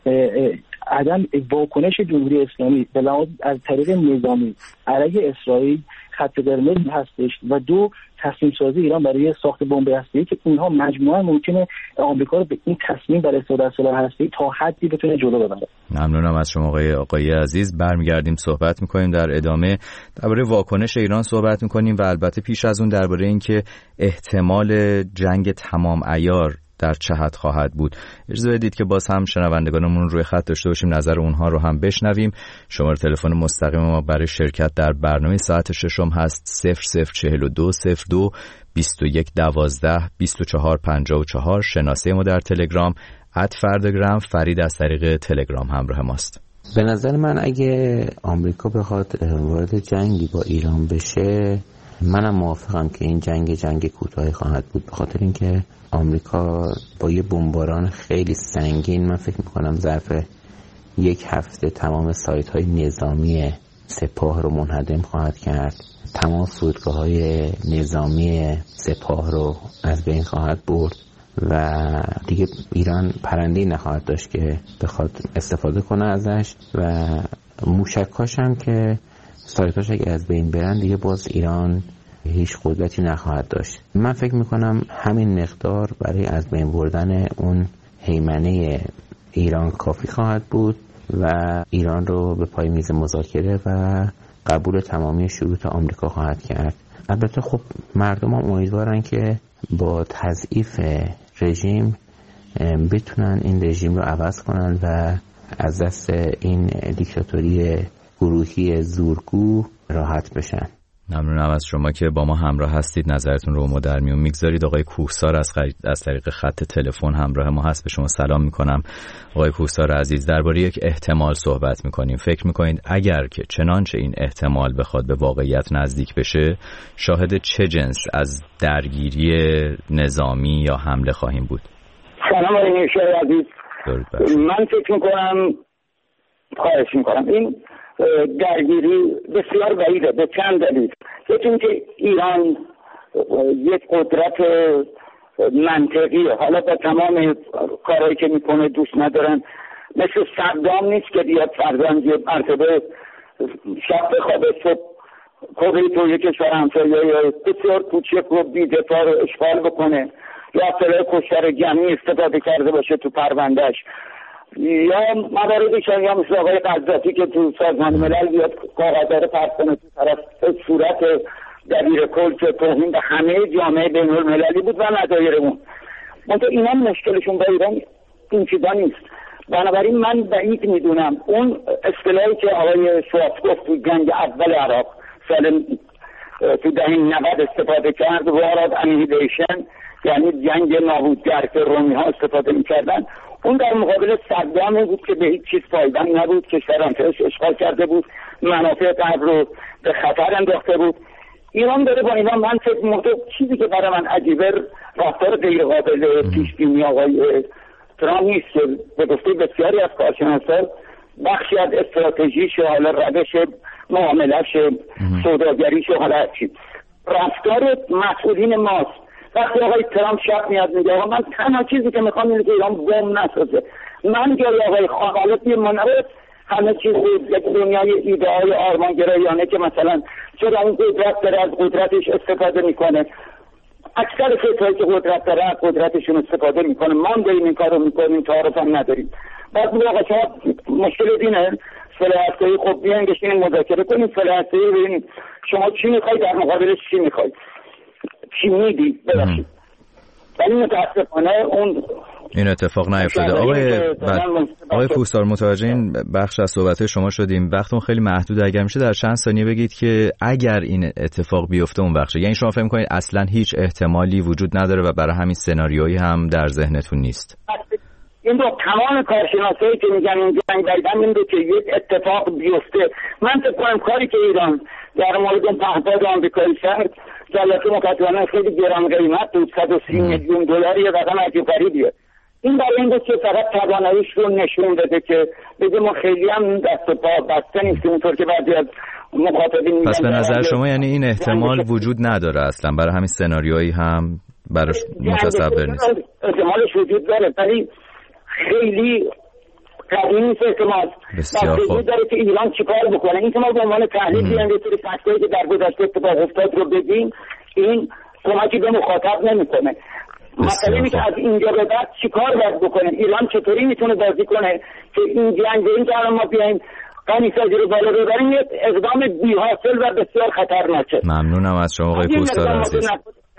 عدم واکنش جمهوری اسلامی به لحاظ از طریق نظامی علیه اسرائیل خط قرمز هستش و دو تصمیم سازی ایران برای ساخت بمب هسته‌ای که اینها مجموعاً ممکنه آمریکا رو به این تصمیم برای استفاده از سلاح هسته‌ای تا حدی بتونه جلو ببره. ممنونم از شما آقای عزیز. برمیگردیم صحبت می‌کنیم در ادامه درباره واکنش ایران صحبت می‌کنیم و البته پیش از اون درباره اینکه احتمال جنگ تمام عیار در چه حد خواهد بود. اجازه بدید که باز هم شنوندگانمون روی خط داشته باشیم، نظر اونها رو هم بشنویم. شماره تلفن مستقیم ما برای شرکت در برنامه ساعت ششم هست 004202 2112 2454. شناسه ما در تلگرام @فردگرام، فرید از طریق تلگرام همراه ماست. به نظر من اگه آمریکا بخواد وارد جنگی با ایران بشه، منم موافقم که این جنگ کوتاهی خواهد بود، به خاطر اینکه آمریکا با یه بمباران خیلی سنگین، من فکر میکنم ظرف یک هفته تمام سایت های نظامی سپاه رو منهدم خواهد کرد، تمام فرودگاه‌های نظامی سپاه رو از بین خواهد برد و دیگه ایران پرنده‌ای نخواهد داشت که بخواد استفاده کنه ازش و موشک‌هاش هم که سایتاش اگه از بین برن دیگه باز ایران هیچ قدرتی نخواهد داشت. من فکر میکنم همین مقدار برای از بین بردن اون هیمنه ایران کافی خواهد بود و ایران رو به پای میز مذاکره و قبول تمامی شروط آمریکا خواهد کرد. البته خب مردم هم امیدوارن که با تضعیف رژیم بتونن این رژیم رو عوض کنن و از دست این دیکتاتوری گروهی زورگو راحت بشن. ممنونم از شما که با ما همراه هستید، نظرتون رو ما در میون میگذارید. آقای کوهسار از طریق خط تلفن همراه ما هست. به شما سلام میکنم آقای کوهسار عزیز. درباره یک احتمال صحبت میکنیم. فکر میکنید اگر که چنانچه این احتمال بخواد به واقعیت نزدیک بشه، شاهد چه جنس از درگیری نظامی یا حمله خواهیم بود؟ سلام آقای نیوشهر عزیز. من فکر میکنم، خواهش میکنم، این درگیری بسیار بعیده به چند دلیل. یکی اینکه ایران یک قدرت منطقیه، حالا با تمام کارهایی که میکنه دوست ندارن، مثل صدام نیست که بیاد فردا یه مرتبه شب بخوابه صبح کویت و یک کشور همسایه بسیار کوچک و بی‌دفاع رو اشغال بکنه یا اصطلاح کشتار جمعی استفاده کرده باشه تو پروندهش، یا مواردی که یا مثل آقای قذافی که تو سازمان ملل بیاد کاغذها رو پرت کنه تو طرف صورت دبیر کل که توهین به همه جامعه بین المللی بود و نظایرمون. منطقه اینا مشکلشون با ایران این چیزا نیست. بنابراین من بعید میدونم اون اصطلاحی که آقای شواف گفت تو جنگ اول عراق سال تو دهه 90 استفاده کرد، وارد انیهیلیشن، یعنی جنگ نابودگر که رومی ها استفاده میکردن، اون در مقابل صدام بود که به هیچ چیز پایبند نبود، کشور همسایه‌اش اشغال کرده بود، منافع غرب رو به خطر انداخته بود. ایران داره با اینا، من فکر چیزی که برای من عجیبه رفتار غیر قابل پیش بینی آقای ترامپ نیست که به گفته بسیاری از کارشناسان بخشی از استراتژیش حالا روش معامله‌ش، سوداگریش و حالا چی. رفتار مسئولین ماست. وقتی آقای ترامپ شب میاد میگه آقا من تنها چیزی که میخوام اینه که ایران بمب نسازه، من جای آقای خامنه‌ای بیمونم همه چیز یک دنیای ایدئال آرمانگرایانه که مثلا چرا اون قدرت داره از قدرتش استفاده میکنه، اکثر کسایی که قدرت داره از قدرتشون استفاده میکنه، ما هم داریم این کارو میکنیم، تعارف هم نداریم. بعد میگه آقا شما مشکل دینه سلاح هسته‌ای، خب بیاین بشینیم مذاکره کنیم سلاح هسته‌ای ببینیم شما چی میخواید در مقابلش چی میخواید، چی میدی ببخشید. ولی متاسفانه اون این اتفاق نیفتاده. آقای کوهسار متوجه این بخش از صحبت شما شدیم، وقتمون خیلی محدود، اگر میشه در چند ثانیه بگید که اگر این اتفاق بیفته اون بخشه، یعنی شما فکر می‌کنید اصلا هیچ احتمالی وجود نداره و برای همین سناریویی هم در ذهنتون نیست؟ این رو تمام کارشناسایی که میگن این جنگ بعداً این رو که یک اتفاق بیفته، من فکر کنم کاری که ایران در مورد پهپاد آمریکایی کرد جلسه متأسفانه خیلی گران قیمت بود، 130 میلیون دلار، یه رقم عجیب غریبیه. این برای این بود که فقط تواناییش رو نشون بده که بگه ما خیلی هم دست و پا بسته نیستیم اونطور که بعضی از مخاطبین میگن. پس به نظر شما یعنی این احتمال وجود نداره اصلا، برای همین سناریویی هم براش متصور نیست؟ احتمالش وجود داره ولی خیلی قدیم نیست احتمال. بسیار خوب. داره که ایران چیکار بکنه. این که ما به عنوان تحلیل بیایم یه سری فکتایی که در گذشته اتفاق افتاد رو بگیم، این کمکی به مخاطب نمیکنه. مثلا اینه که از اینجا به بعد چیکار باید بکنه، ایران چطوری میتونه بازی کنه که این جنگ به این که الان ما بیایم غنی‌سازی رو بالا ببریم، یک اقدام بی‌حاصل و بسیار خطرناکه. ممنونم از شما آقای کوهسار عزیز.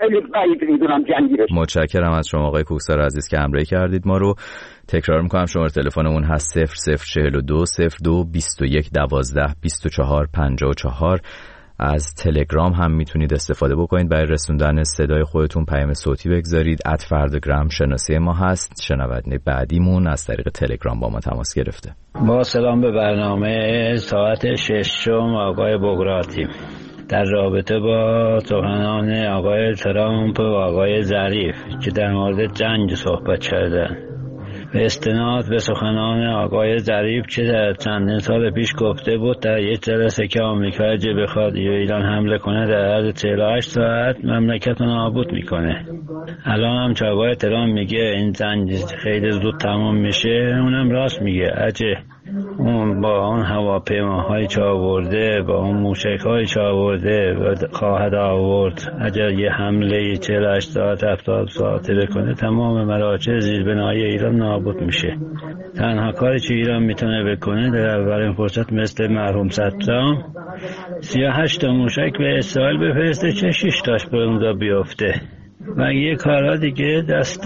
متشکرم از شما آقای کوهسار عزیز که همراهی کردید ما رو. تکرار میکنم شماره تلفنمون هست 0042 02 21 12 24 54. از تلگرام هم میتونید استفاده بکنید برای رسوندن صدای خودتون، پیام صوتی بگذارید. @فردگرام شناسی ما هست. شنونده بعدیمون از طریق تلگرام با ما تماس گرفته. با سلام به برنامه ساعت 6 آقای بغراتی. در رابطه با سخنان آقای ترامپ و آقای ظریف که در مورد جنگ صحبت کردن، به استناد به سخنان آقای ظریف که در چندین سال پیش گفته بود در یک جلسه که آمریکا اگه بخواد ایران حمله کنه در عرض 48 ساعت مملکت رو نابود میکنه. الان هم که آقای ترامپ میگه این جنگ خیلی زود تمام میشه، اونم راست میگه. اگه اون با اون هواپیماهایی که آورده، با اون موشک‌هایی که آورده و خواهد آورد، اگر یه حمله 48 ساعت 70 ساعته بکنه، تمام مراکز زیربنایی ایران نابود میشه. تنها کاری که ایران میتونه بکنه در اولین فرصت مثل مرحوم صدام 38 تا موشک به اسرائیل بفرسته که 6 تاش به اونجا بیفته و یه کارا دیگه دست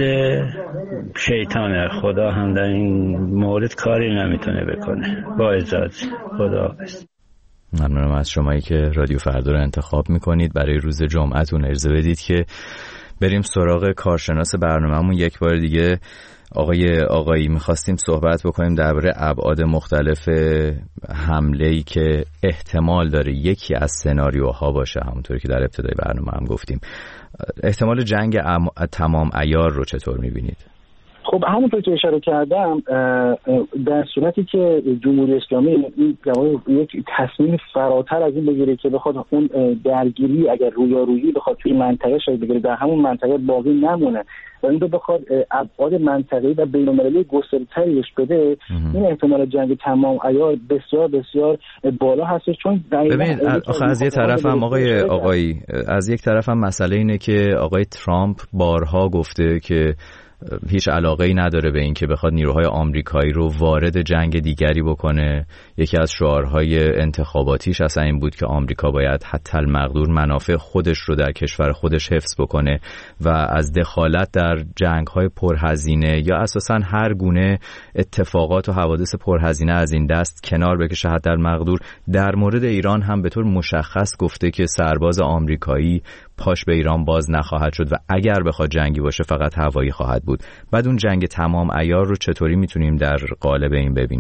شیطانه. خدا هم در این مورد کاری نمیتونه بکنه. با اجازه، خداحافظ. ممنونم از شمایی که رادیو فردا رو انتخاب میکنید برای روز جمعتون. اجازه بدید که بریم سراغ کارشناس برنامه‌مون. یک بار دیگه آقایی میخواستیم صحبت بکنیم درباره ابعاد مختلف حمله‌ای که احتمال داره یکی از سناریوها باشه، همونطوری که در ابتدای برنامه هم گفتیم. احتمال جنگ تمام عیار رو چطور میبینید؟ خب همونطور که اشاره کردم، در صورتی که جمهوری اسلامی یک تصمیم فراتر از این بگیره که بخواد اون درگیری اگر رویارویی بخواد توی منطقه شاید بگیره، در همون منطقه باقی نمونه و این رو بخواد ابعاد منطقه‌ای و بین‌المللی گسترده‌تریش بده، این احتمال جنگ تمام عیار بسیار بسیار بالا هستش. چون ببین آخه از یه طرف هم آقایی از یک طرف هم مسئله اینه که آقای ترامپ بارها گفته که هیچ علاقه‌ای نداره به این که بخواد نیروهای آمریکایی رو وارد جنگ دیگری بکنه. یکی از شعارهای انتخاباتیش اصلا این بود که آمریکا باید حتی المقدور منافع خودش رو در کشور خودش حفظ بکنه و از دخالت در جنگ‌های پرهزینه یا اساساً هر گونه اتفاقات و حوادث پرهزینه از این دست کنار بکشه حتی المقدور. در مورد ایران هم به طور مشخص گفته که سرباز آمریکایی پاش به ایران باز نخواهد شد و اگر بخواد جنگی باشه فقط هوایی خواهد بود. بعد اون جنگ تمام عیار رو چطوری میتونیم در قالب این ببینیم؟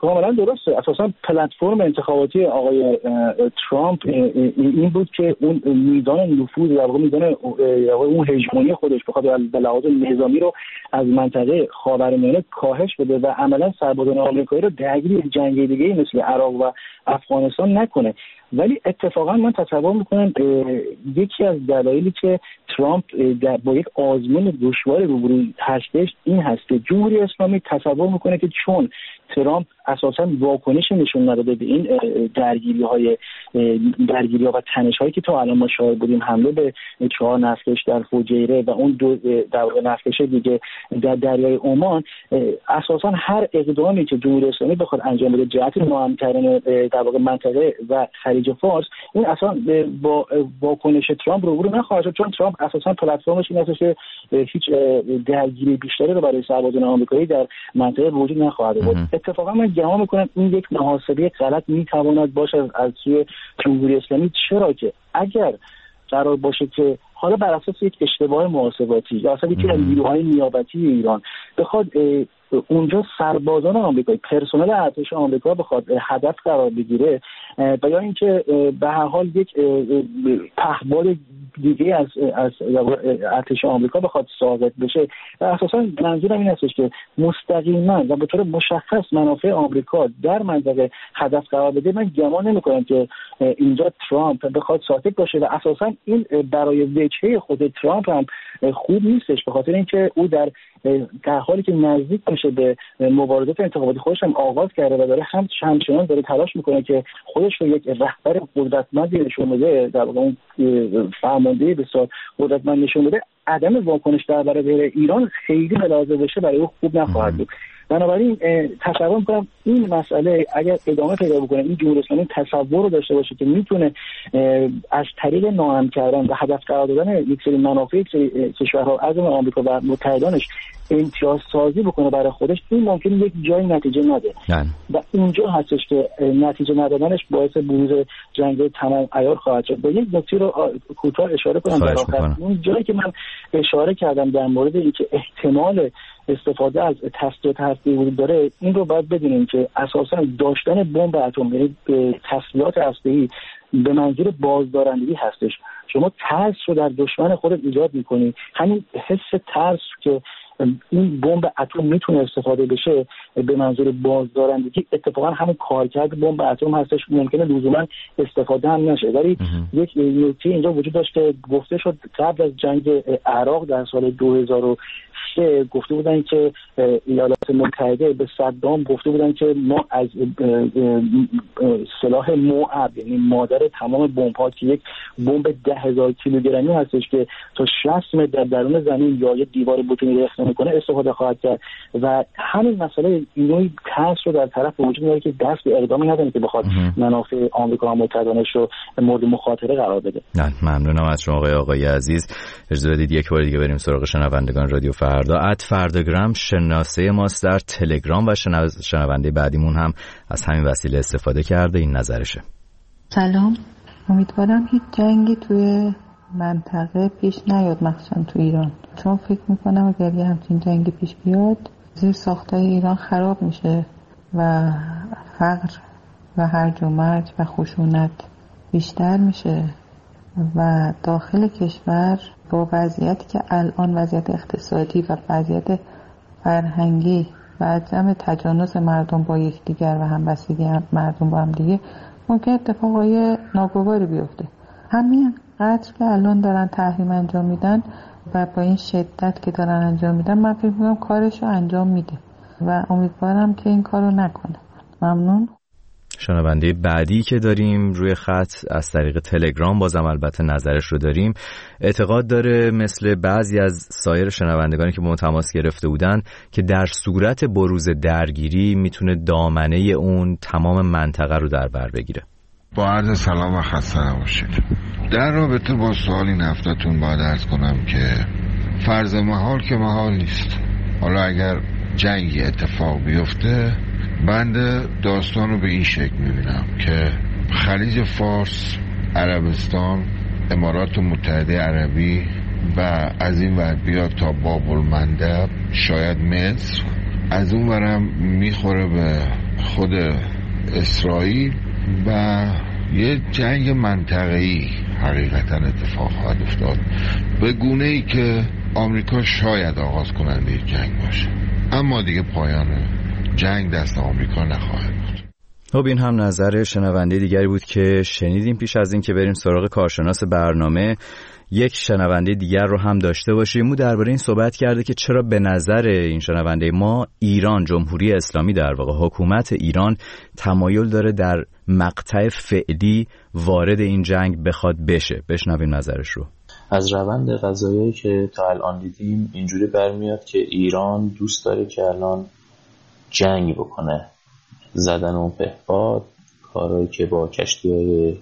کاملا درسته. اساسا پلتفرم انتخاباتی آقای ترامپ این بود که اون میزان نفوذ در واقع میزان اون هژمونی خودش بخواد به لحاظ نظامی رو از منطقه خاورمیانه کاهش بده و عملا سربازان آمریکایی رو درگیر جنگ دیگه‌ای مثل عراق و افغانستان نکنه. ولی اتفاقا من تصور میکنم یکی از دلایلی که ترامپ با یک آزمون دشوار روبرو هستش این هست که جمهوری اسلامی تصور میکنه که چون ترامپ اساسا واکنش نشون نداده به این درگیری‌ها و تنش‌هایی که تا الان ما شاهد بودیم، حمله به 4 نفتکش در فجیره و اون 2 نفتکش دیگه در دریای عمان، اساسا هر اقدامی که جمهوری اسلامی بخواد انجام بده جهت ناامن کردن در واقع منطقه و خلیج فارس، این اصلا با واکنش ترامپ روبرو نخواهد شد، چون ترامپ اساسا پلتفرمش این است که هیچ درگیری بیشتری رو برای سربازان آمریکایی در منطقه وجود نخواهد بود. اتفاقا من گمان میکنم این یک محاسبه غلط میتواند باشه از سوی جمهوری اسلامی، چرا که اگر قرار باشه که حالا بر اساس یک اشتباه محاسباتی یا اصلا یکی از نیروهای نیابتی ایران بخواد اونجا سربازان آمریکایی، پرسنل ارتش آمریکا بخواد هدف قرار بگیره و یا اینکه به هر حال یک پهباد دیگه از ارتش آمریکا بخواد ساقط بشه، و اساسا منظورم این هستش که مستقیما و به طور مشخص منافع آمریکا در منطقه هدف قرار بده. من گمان نمی‌کنم که اینجا ترامپ بخواد ساکت باشه و اساسا این برای وجهه خود ترامپ هم خوب نیستش، به خاطر اینکه او در حالی که نزدیک میشه به مبارزات انتخاباتی خودش هم آغاز کرده و داره همچنان داره تلاش میکنه که خودش رو یک رهبر قدرتمندی نشون بده، در واقع اون فرماندهی بسیار قدرتمند نشون بده، عدم واکنش در برابر ایران خیلی ملاحظه بشه برای او خوب نخواهد بود. بنابراین تصور میکنم این مسئله اگر ادامه پیدا بکنه، این جمهوری اسلامی تصور رو داشته باشه که میتونه از طریق ناامن کردن و هدف قرار دادن یک سری منافع یک سری کشورها از اون آمریکا و متحدانش امتیاز سازی بکنه برای خودش، این ممکنه یک جای نتیجه نده و اینجا هستش که نتیجه ندادنش باعث بروز جنگ تمام عیار خواهد شد. به یک نکته رو کوتاه اشاره کنم در آخر. اون جایی که من اشاره کردم در مورد اینکه احتمال استفاده از تسلیحات هسته‌ای وجود داره، این رو باید بدونیم که اساسا داشتن بمب اتم، یعنی تسلیحات هسته‌ای به منظور بازدارندگی هستش. شما ترس رو در دشمن خودت ایجاد می‌کنی، همین حس ترس که این بمب اتم میتونه استفاده بشه به منظور بازدارندگی، اتفاقا همون کارکرد بمب اتم هستش، ممکنه لزوما استفاده هم نشه. ولی یک نکته اینجا وجود داشت که گفته شد قبل از جنگ عراق در سال 2003 گفته بودن که ایالات متحده به صدام گفته بودن که ما از سلاح موعب، یعنی مادر تمام بمب‌ها که یک بمب 10,000 کیلوگرمی هستش که تا 60 متر در درون زمین یا یک دیوار بتونی رسانه میکنه استفاده خواهد کرد و همین مسئله نوعی ترس رو در طرف وجود میاره که دست به اقدامی نداره که بخواد منافع آمریکا و متحدانش رو مورد مخاطره قرار بده. نه ممنونم از شما آقای عزیز. اجازه بدید یک بار دیگه بریم سراغ شنوندگان رادیو فردا. @فرداگرام شناسه ماست در تلگرام و شنونده بعدیمون هم از همین وسیله استفاده کرده. این نظرشه. سلام، امیدوارم هیچ جنگی توی منطقه پیش نیاد، مخصوصا تو ایران، چون فکر میکنم اگر یه همچین جنگی پیش بیاد زیر ساختای ایران خراب میشه و فقر و هرج و مرج و خشونت بیشتر میشه و داخل کشور با وضعیتی که الان وضعیت اقتصادی و وضعیت فرهنگی و عدم تجانس مردم با یکدیگر و همبستگی مردم با هم دیگه ممکن اتفاقای ناگواری بیفته. همین قدر که الان دارن تحریم انجام میدن و با این شدت که دارن انجام میدن، من فکر میکنم کارشو انجام میده و امیدوارم که این کارو نکنه. ممنون. شنونده بعدی که داریم روی خط از طریق تلگرام، بازم البته نظرش رو داریم. اعتقاد داره مثل بعضی از سایر شنوندگانی که با ما تماس گرفته بودن که در صورت بروز درگیری میتونه دامنه اون تمام منطقه رو در بر بگیره. با عرض سلام و خسته نباشید. در رابطه با سوال این هفته‌تون باید عرض کنم که فرض محال که محال نیست. حالا اگر جنگی اتفاق بیفته، بنده داستان رو به این شکل میبینم که خلیج فارس، عربستان، امارات متحده عربی و از این ور بیاد تا باب المندب، شاید مصر، از اون ورم میخوره به خود اسرائیل و یه جنگ منطقه‌ای حقیقتا اتفاق خواهد افتاد، به گونه‌ای که آمریکا شاید آغاز کننده جنگ باشه، اما دیگه پایان جنگ دست آمریکا نخواهد بود. خب این هم نظر شنونده دیگری بود که شنیدیم. پیش از این که بریم سراغ کارشناس برنامه، یک شنونده دیگر رو هم داشته باشیم. او درباره این صحبت کرده که چرا به نظر این شنونده ما ایران، جمهوری اسلامی در واقع حکومت ایران تمایل داره در مقطع فعلی وارد این جنگ بخواد بشه. بشنویم نظرش رو. از روند قضایایی که تا الان دیدیم اینجوری برمیاد که ایران دوست داره که الان جنگ بکنه، زدن اون پهپاد، کارهایی که با کشتی‌های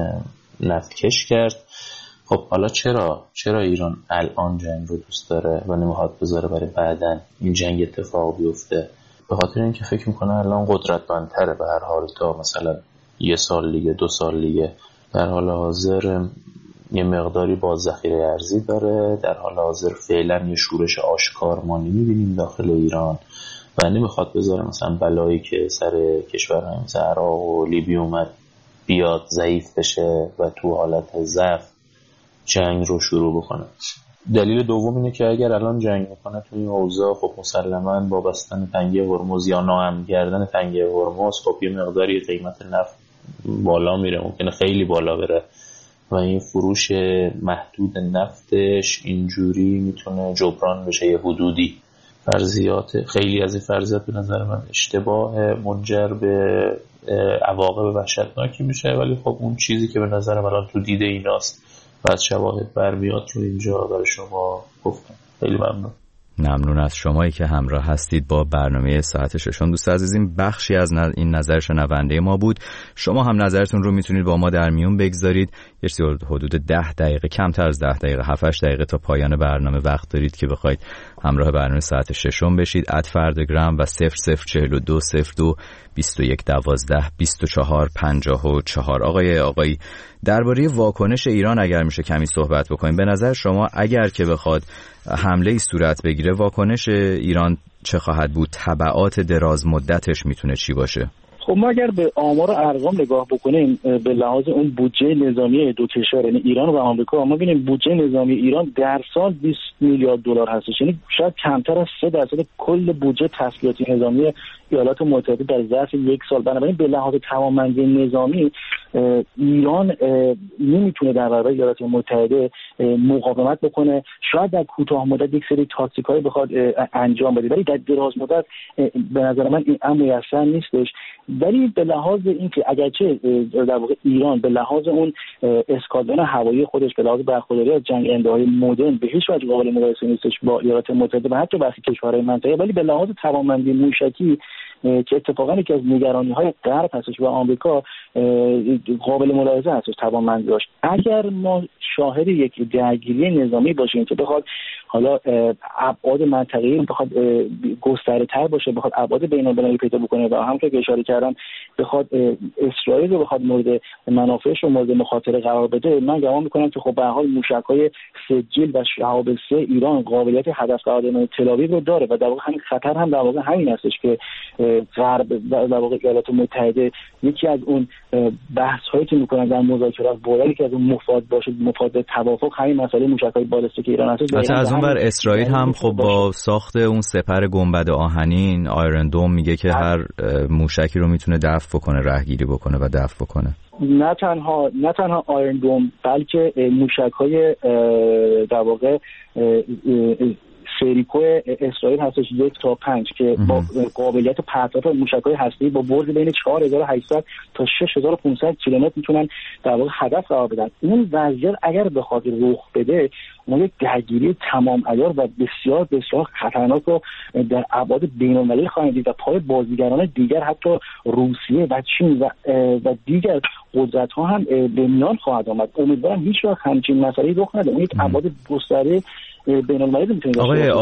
نفتکش کرد. خب حالا چرا ایران الان جنگ رو دوست داره و نمیخواد بذاره برای بعدن این جنگ اتفاق بیفته؟ به خاطر اینکه فکر میکنه الان قدرتمندتره به هر حال تا مثلا 1 سال دیگه 2 سال دیگه. در حال حاضر یه مقداری با ذخیره ارزی داره، در حال حاضر فعلا یه شورش آشکار ما نمیبینیم داخل ایران و نمیخواد بذاره مثلا بلایی که سر کشورهای مثل عراق و لیبی اومد بیاد ضعیف بشه و تو حالت ضعف جنگ رو شروع بکنه. دلیل دوم اینه که اگر الان جنگ میکنه تو این اوضاع، خب مسلماً با بستن تنگه هرمز یا ناامن کردن تنگه هرمز، خب یه مقداری قیمت نفت بالا میره، ممکنه خیلی بالا بره و این فروش محدود نفتش اینجوری میتونه جبران بشه یه حدودی. فرضیات خیلی از این فرضیات به نظر من اشتباه، منجر به عواقب وحشتناکی میشه، ولی خب اون چیزی که به نظر من الان تو دیده ایناست و از شواهد برمیاد رو اینجا برای شما گفتم. خیلی ممنون از شمایی که همراه هستید با برنامه ساعت ششم. دوست عزیزیم، بخشی از این نظر شنونده ما بود. شما هم نظرتون رو میتونید با ما در میون بگذارید. یه حدود 10 دقیقه، کمتر از 10 دقیقه، 7-8 دقیقه تا پایان برنامه وقت دارید که بخواید همراه برنامه ساعت ششم بشید. @فردگرام و 00420221122454. آقایی درباره واکنش ایران اگر میشه کمی صحبت بکنیم. به نظر شما اگر که بخواد حمله صورت بگیره، واکنش ایران چه خواهد بود؟ تبعات دراز مدتش میتونه چی باشه؟ خب ما اگر به آمار و ارقام نگاه بکنیم، به لحاظ اون بودجه نظامی دو کشور یعنی ایران و آمریکا، ما ببینیم بودجه نظامی ایران در سال 20 میلیارد دلار هستش، یعنی شاید کمتر از 3% کل بودجه تسلیحاتی نظامی ایالات متحده در ظرف 1 سال. بنابراین به لحاظ توانمندی نظامی ایران نمیتونه در برابر ایالات متحده مقاومت بکنه. شاید در کوتاه مدت یک سری تاکتیک‌های بخواد انجام بده، ولی در دراز مدت به نظر من این امر میسر نیستش. ولی به لحاظ اینکه اگرچه در واقع ایران به لحاظ اون اسکادران هوایی خودش، به لحاظ برخورداری از جنگ اندهای مدرن به هیچ وجه قابل مقایسه نیستش با ایالات متحده و حتی برخی کشورهای منطقه، ولی به لحاظ توانمندی موشکی که اتفاقا یکی از نگرانی‌های غرب هستش و آمریکا قابل ملاحظه هستش توانمندی داشت. اگر ما شاهد یک درگیری نظامی باشیم که بخواد حالا ابعاد منطقه‌ای بخواد گسترده‌تر باشه، بخواد ابعاد بین‌المللی پیدا بکنه و همونطور که اشاره کردم بخواد اسرائیل رو بخواد مورد منافعش و مورد مخاطره قرار بده، من گمان می‌کنم که خب به هر حال موشک‌های سجیل و شهاب 3 ایران قابلیت هدف قرار دادن تل‌آویو رو داره و در واقع همین خطر هم در واقع همین هستش که غرب در واقع ایالات متحده یکی از اون بحث‌هایی که می‌کنن در مذاکرات باید که از اون مفاد باشه، مفاد توافق همین مسئله موشک‌های بالستیک ایران هست. از اون بر اسرائیل هم خب با ساخت اون سپر گنبد آهنین آیرن دوم میگه که هر موشکی رو میتونه دفع بکنه، رهگیری بکنه و دفع بکنه. نه تنها آیرن دوم بلکه موشک‌های در واقع سریکو اسرائیل هستش 1 تا 5 که با قابلیت پرتاب موشک‌های هسته‌ای با برد بین 4800 تا 6500 کیلومتر میتونن در واقع هدف قرار بدن. اون وضعیت اگر بخواد رخ بده، ما یک درگیری تمام عیار و بسیار بسیار خطرناک رو در ابعاد بین‌المللی خواهیم دید و پای بازیگران دیگر حتی روسیه و چین و دیگر قدرت‌ها هم به میان خواهد آمد. امیدوارم هیچ وقت همچین مسئله‌ای رخ نده. اون یک ابعاد گسترده بین‌المللی میتونه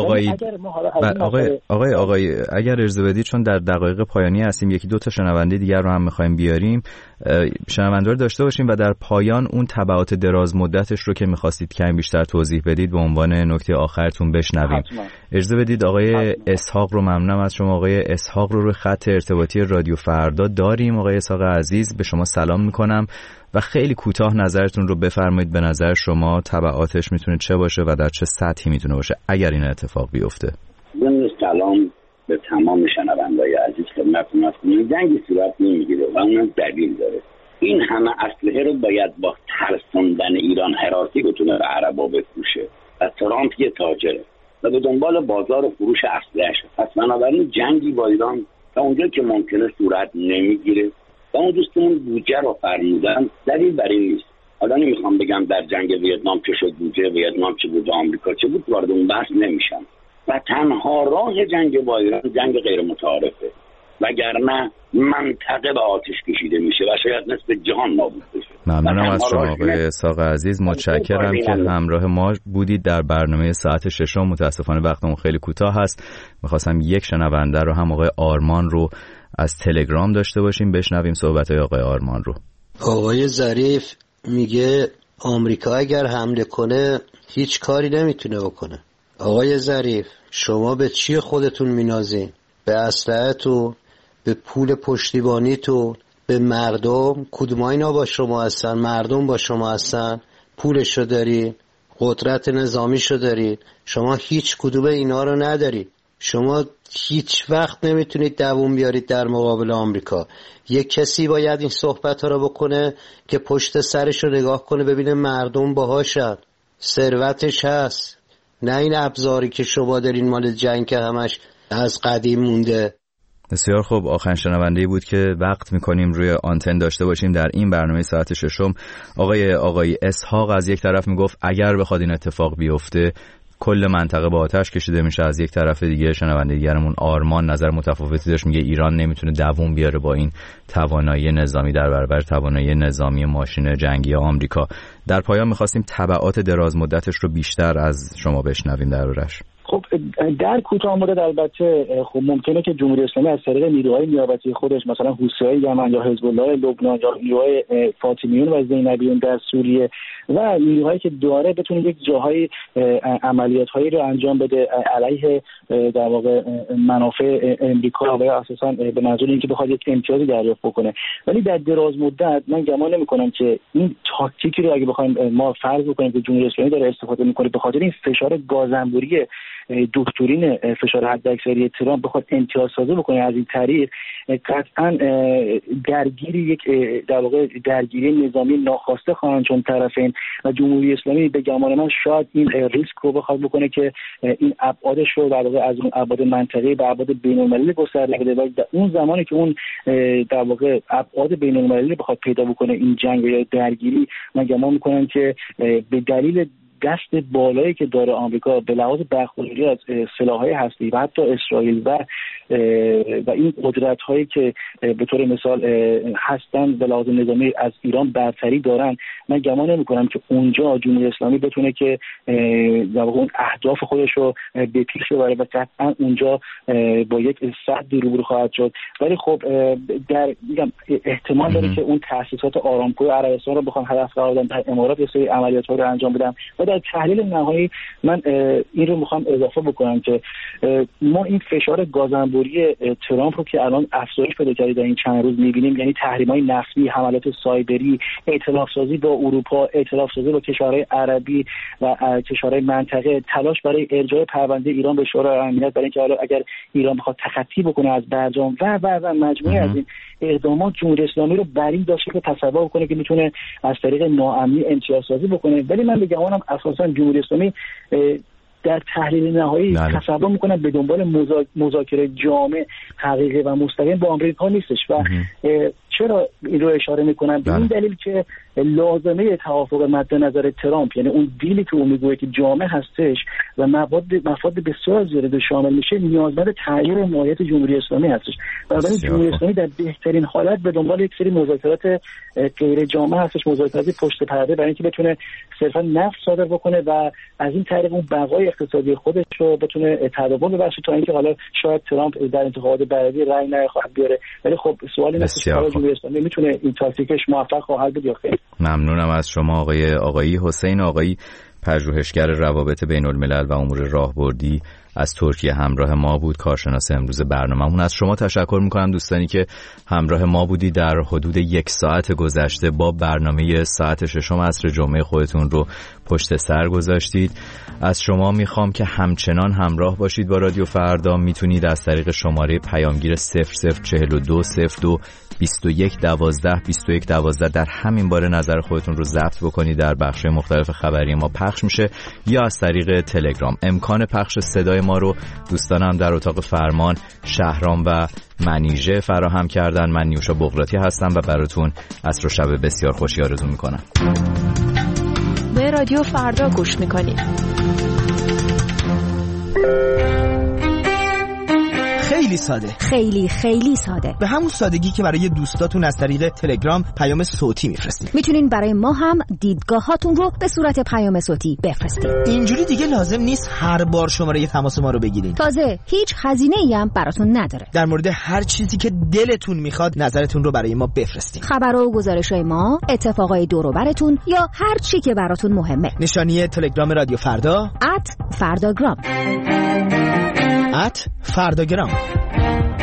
آقای اگر اجازه بدید، چون در دقایق پایانی هستیم، یکی دو تا شنونده دیگر رو هم می‌خوایم بیاریم، شنونده رو داشته باشیم و در پایان اون تبعات دراز مدتش رو که می‌خواستید کمی بیشتر توضیح بدید به عنوان نکته آخرتون بشنویم. اجازه بدید آقای اسحاق رو، ممنونم از شما. آقای اسحاق رو روی خط ارتباطی رادیو فردا داریم. آقای اسحاق عزیز، به شما سلام می‌کنم و خیلی کوتاه نظرتون رو بفرمایید. به نظر شما تبعاتش میتونه چه باشه و در چه سطحی میتونه باشه اگر این اتفاق بیفته؟ سلام به تمام شنونده‌های عزیز، خدمتتون هستم. جنگی صورت نمیگیره و اون دلیل داره. این همه اسلحه رو باید با ترسوندن ایران حراسی بتونه به عربا بفروشه و ترامپ یه تاجره و به دنبال بازار فروش اسلحه‌اش. پس بنابراین جنگی با ایران تا اونجا که ممکنه صورت نمیگیره و اون دوستمون بودجه رو فرمودن، دلیل بر این نیست. حالا نمیخوام بگم در جنگ ویتنام چه شد، بودجه ویتنام چه بود، آمریکا چه بود، وارد اون بحث نمیشم. و تنها راه جنگ با ایران جنگ غیر متعارفه، وگرنه منطقه به آتش کشیده میشه و شاید نصف جهان نابود بشه. ممنونم از شما آقای اسحاق عزیز، متشکرم که همراه ما بودید در برنامه ساعت 6. متاسفانه وقتمون خیلی کوتاه هست. میخواستم یک شنونده رو هم آقای آرمان رو از تلگرام داشته باشیم، بشنویم صحبت‌های آقای آرمان رو. آقای ظریف میگه آمریکا اگر حمله کنه هیچ کاری نمیتونه بکنه. آقای ظریف، شما به چی خودتون مینازین؟ به اسلحه‌تون، به پول پشتیبانیتون، به مردم؟ کدوم اینا با شما هستن؟ مردم با شما هستن؟ پولشو دارین، قدرت نظامیشو دارین، شما هیچ کدوم اینا رو ندارین. شما هیچ وقت نمیتونید دووم بیارید در مقابل آمریکا. یک کسی باید این صحبت ها رو بکنه که پشت سرش رو نگاه کنه ببینه مردم باهاشن، ثروتش هست، نه این ابزاری که شما دارین مال جنگ که همش از قدیم مونده. بسیار خوب، آخرین شنونده‌ای بود که وقت می‌کنیم روی آنتن داشته باشیم در این برنامه ساعت 6. آقای اسحاق از یک طرف میگفت اگر بخواد این اتفاق بیفته کل منطقه با آتش کشیده میشه. از یک طرف دیگه شنونده دیگرمون آرمان نظر متفاوتی داشت، میگه ایران نمیتونه دووم بیاره با این توانایی نظامی در برابر توانایی نظامی ماشین جنگی آمریکا. در پایان می‌خواستیم تبعات دراز مدتش رو بیشتر از شما بشنویم دربارش. خب در کوتاه مدت البته خب ممکنه که جمهوری اسلامی از طریق نیروهای نیابتی خودش، مثلا حوثی‌های یمن یا حزب الله لبنان یا نیروهای فاطمیون و زینبیون در سوریه و نیروهایی که داره، بتونه یک جاهای عملیات‌هایی رو انجام بده علیه در واقع منافع امریکا و اساساً به منظور اینکه بخواد یک امتیازی دریافت بکنه. ولی در دراز مدت من گمان نمی‌کنم که این تاکتیکی رو اگه بخوایم ما فرض بکنیم که جمهوری اسلامی داره استفاده می‌کنه به خاطر این فشار گازانبوری دکترین فشار حداکثری ترامپ بخواد امتیاز سازی بکنه از این طریق، قطعا درگیری یک در واقع درگیری نظامی ناخواسته خواهند چون طرفین و جمهوری اسلامی به گمان من شاید این ریسک رو بخواد بکنه که این ابعادش رو در واقع از اون ابعاد منطقه‌ای به ابعاد بین‌المللی گسترده بده و اون زمانی که اون در واقع ابعاد بین‌المللی بخواد پیدا بکنه این جنگ یا درگیری، من گمان می‌کنم که به دلیل دست بالایی که داره آمریکا به لحاظ برخورداری از سلاح‌های هسته‌ای و حتی اسرائیل و این قدرت‌هایی که به طور مثال هستن به لحاظ نظامی از ایران برتری دارن، من گمان نمی‌کنم که اونجا جمهوری اسلامی بتونه که در واقع اون اهداف خودش رو به پیش ببره و قطعا اونجا با یک صد روبرو خواهد شد. ولی خب در میگم احتمال داره که اون تأسیسات آرامکو عربستان رو بخوان هدف قرار بدن، در امارات یه سری عملیات‌ها رو انجام بدن. و در تحلیل نهایی من این رو میخوام اضافه بکنم که ما این فشار گازانبوری ترامپ رو که الان افزایش پیدا کرده در این چند روز میبینیم، یعنی تحریم‌های نفتی، حملات سایبری، ائتلاف سازی با اروپا، ائتلاف سازی با کشورهای عربی و کشورهای منطقه، تلاش برای ارجاع پرونده ایران به شورای امنیت برای اینکه اگر ایران بخواد تخطی بکنه از برجام و مجموعه از این اقدامات، جمهوری اسلامی رو برای داشته که تصور کنه که میتونه از طریق ناامنی امتیاز سازی بکنه. ولی من بگم اونم اساسا جمهوری اسلامی در تحلیل نهایی تصور میکنم به دنبال مذاکره جامع، حقیقی و مستقیم با آمریکا نیستش. و چرا این رو اشاره میکنم؟ به این دلیل که لازمه توافق مد نظر ترامپ، یعنی اون دیلی که اون میگوید که جامع هستش و مفاد بسیار زیاده شامل میشه، نیازمند تغییر ماهیت جمهوری اسلامی هستش. بنابراین جمهوری اسلامی در بهترین حالت به دنبال یک سری مذاکرات غیر جامع هستش، مذاکراتی پشت پرده، برای اینکه بتونه صرفا نفت صادر بکنه و از این طریق اون بقای اقتصادی خودش رو بتونه تداوم ببخشه تا اینکه حالا شاید ترامپ در انتخابات بعدی رأی نخواهد بیاره. ولی خب سوالی نیست که جمهوری اسلامی میتونه این تاکتیکش موفق خواهد بود یا خیر. ممنونم از شما آقای حسین آقایی، پژوهشگر روابط بین الملل و امور راهبردی از ترکیه همراه ما بود، کارشناس امروز برنامه‌مون. از شما تشکر میکنم دوستانی که همراه ما بودی در حدود 1 ساعت گذشته با برنامه ساعت 6 عصر جمعه خودتون رو پشت سر گذاشتید. از شما میخوام که همچنان همراه باشید با رادیو فردا. میتونید از طریق شماره پیامگیر 004202 2112 در همین باره نظر خودتون رو ضبط بکنید، در بخش مختلف خبری ما پخش میشه، یا از طریق تلگرام. امکان پخش صدای ما رو دوستانم در اتاق فرمان شهرام و منیژه فراهم کردن. من نیوشا بغراتی هستم و براتون عصر و شب بسیار خوشی آرزو میکنم. به رادیو فردا گوش میکنید. خیلی ساده، خیلی ساده، به همون سادگی که برای دوستاتون از طریق تلگرام پیام صوتی میفرستین. میتونین برای ما هم دیدگاهاتون رو به صورت پیام صوتی بفرستین. اینجوری دیگه لازم نیست هر بار شماره تماس ما رو بگیرین. تازه هیچ هزینه‌ای هم براتون نداره. در مورد هر چیزی که دلتون میخواد نظرتون رو برای ما بفرستین. خبرها و گزارش‌های ما، اتفاقای دور و براتون یا هر چی که براتون مهمه. نشانی تلگرام رادیو فردا @فرداگرام.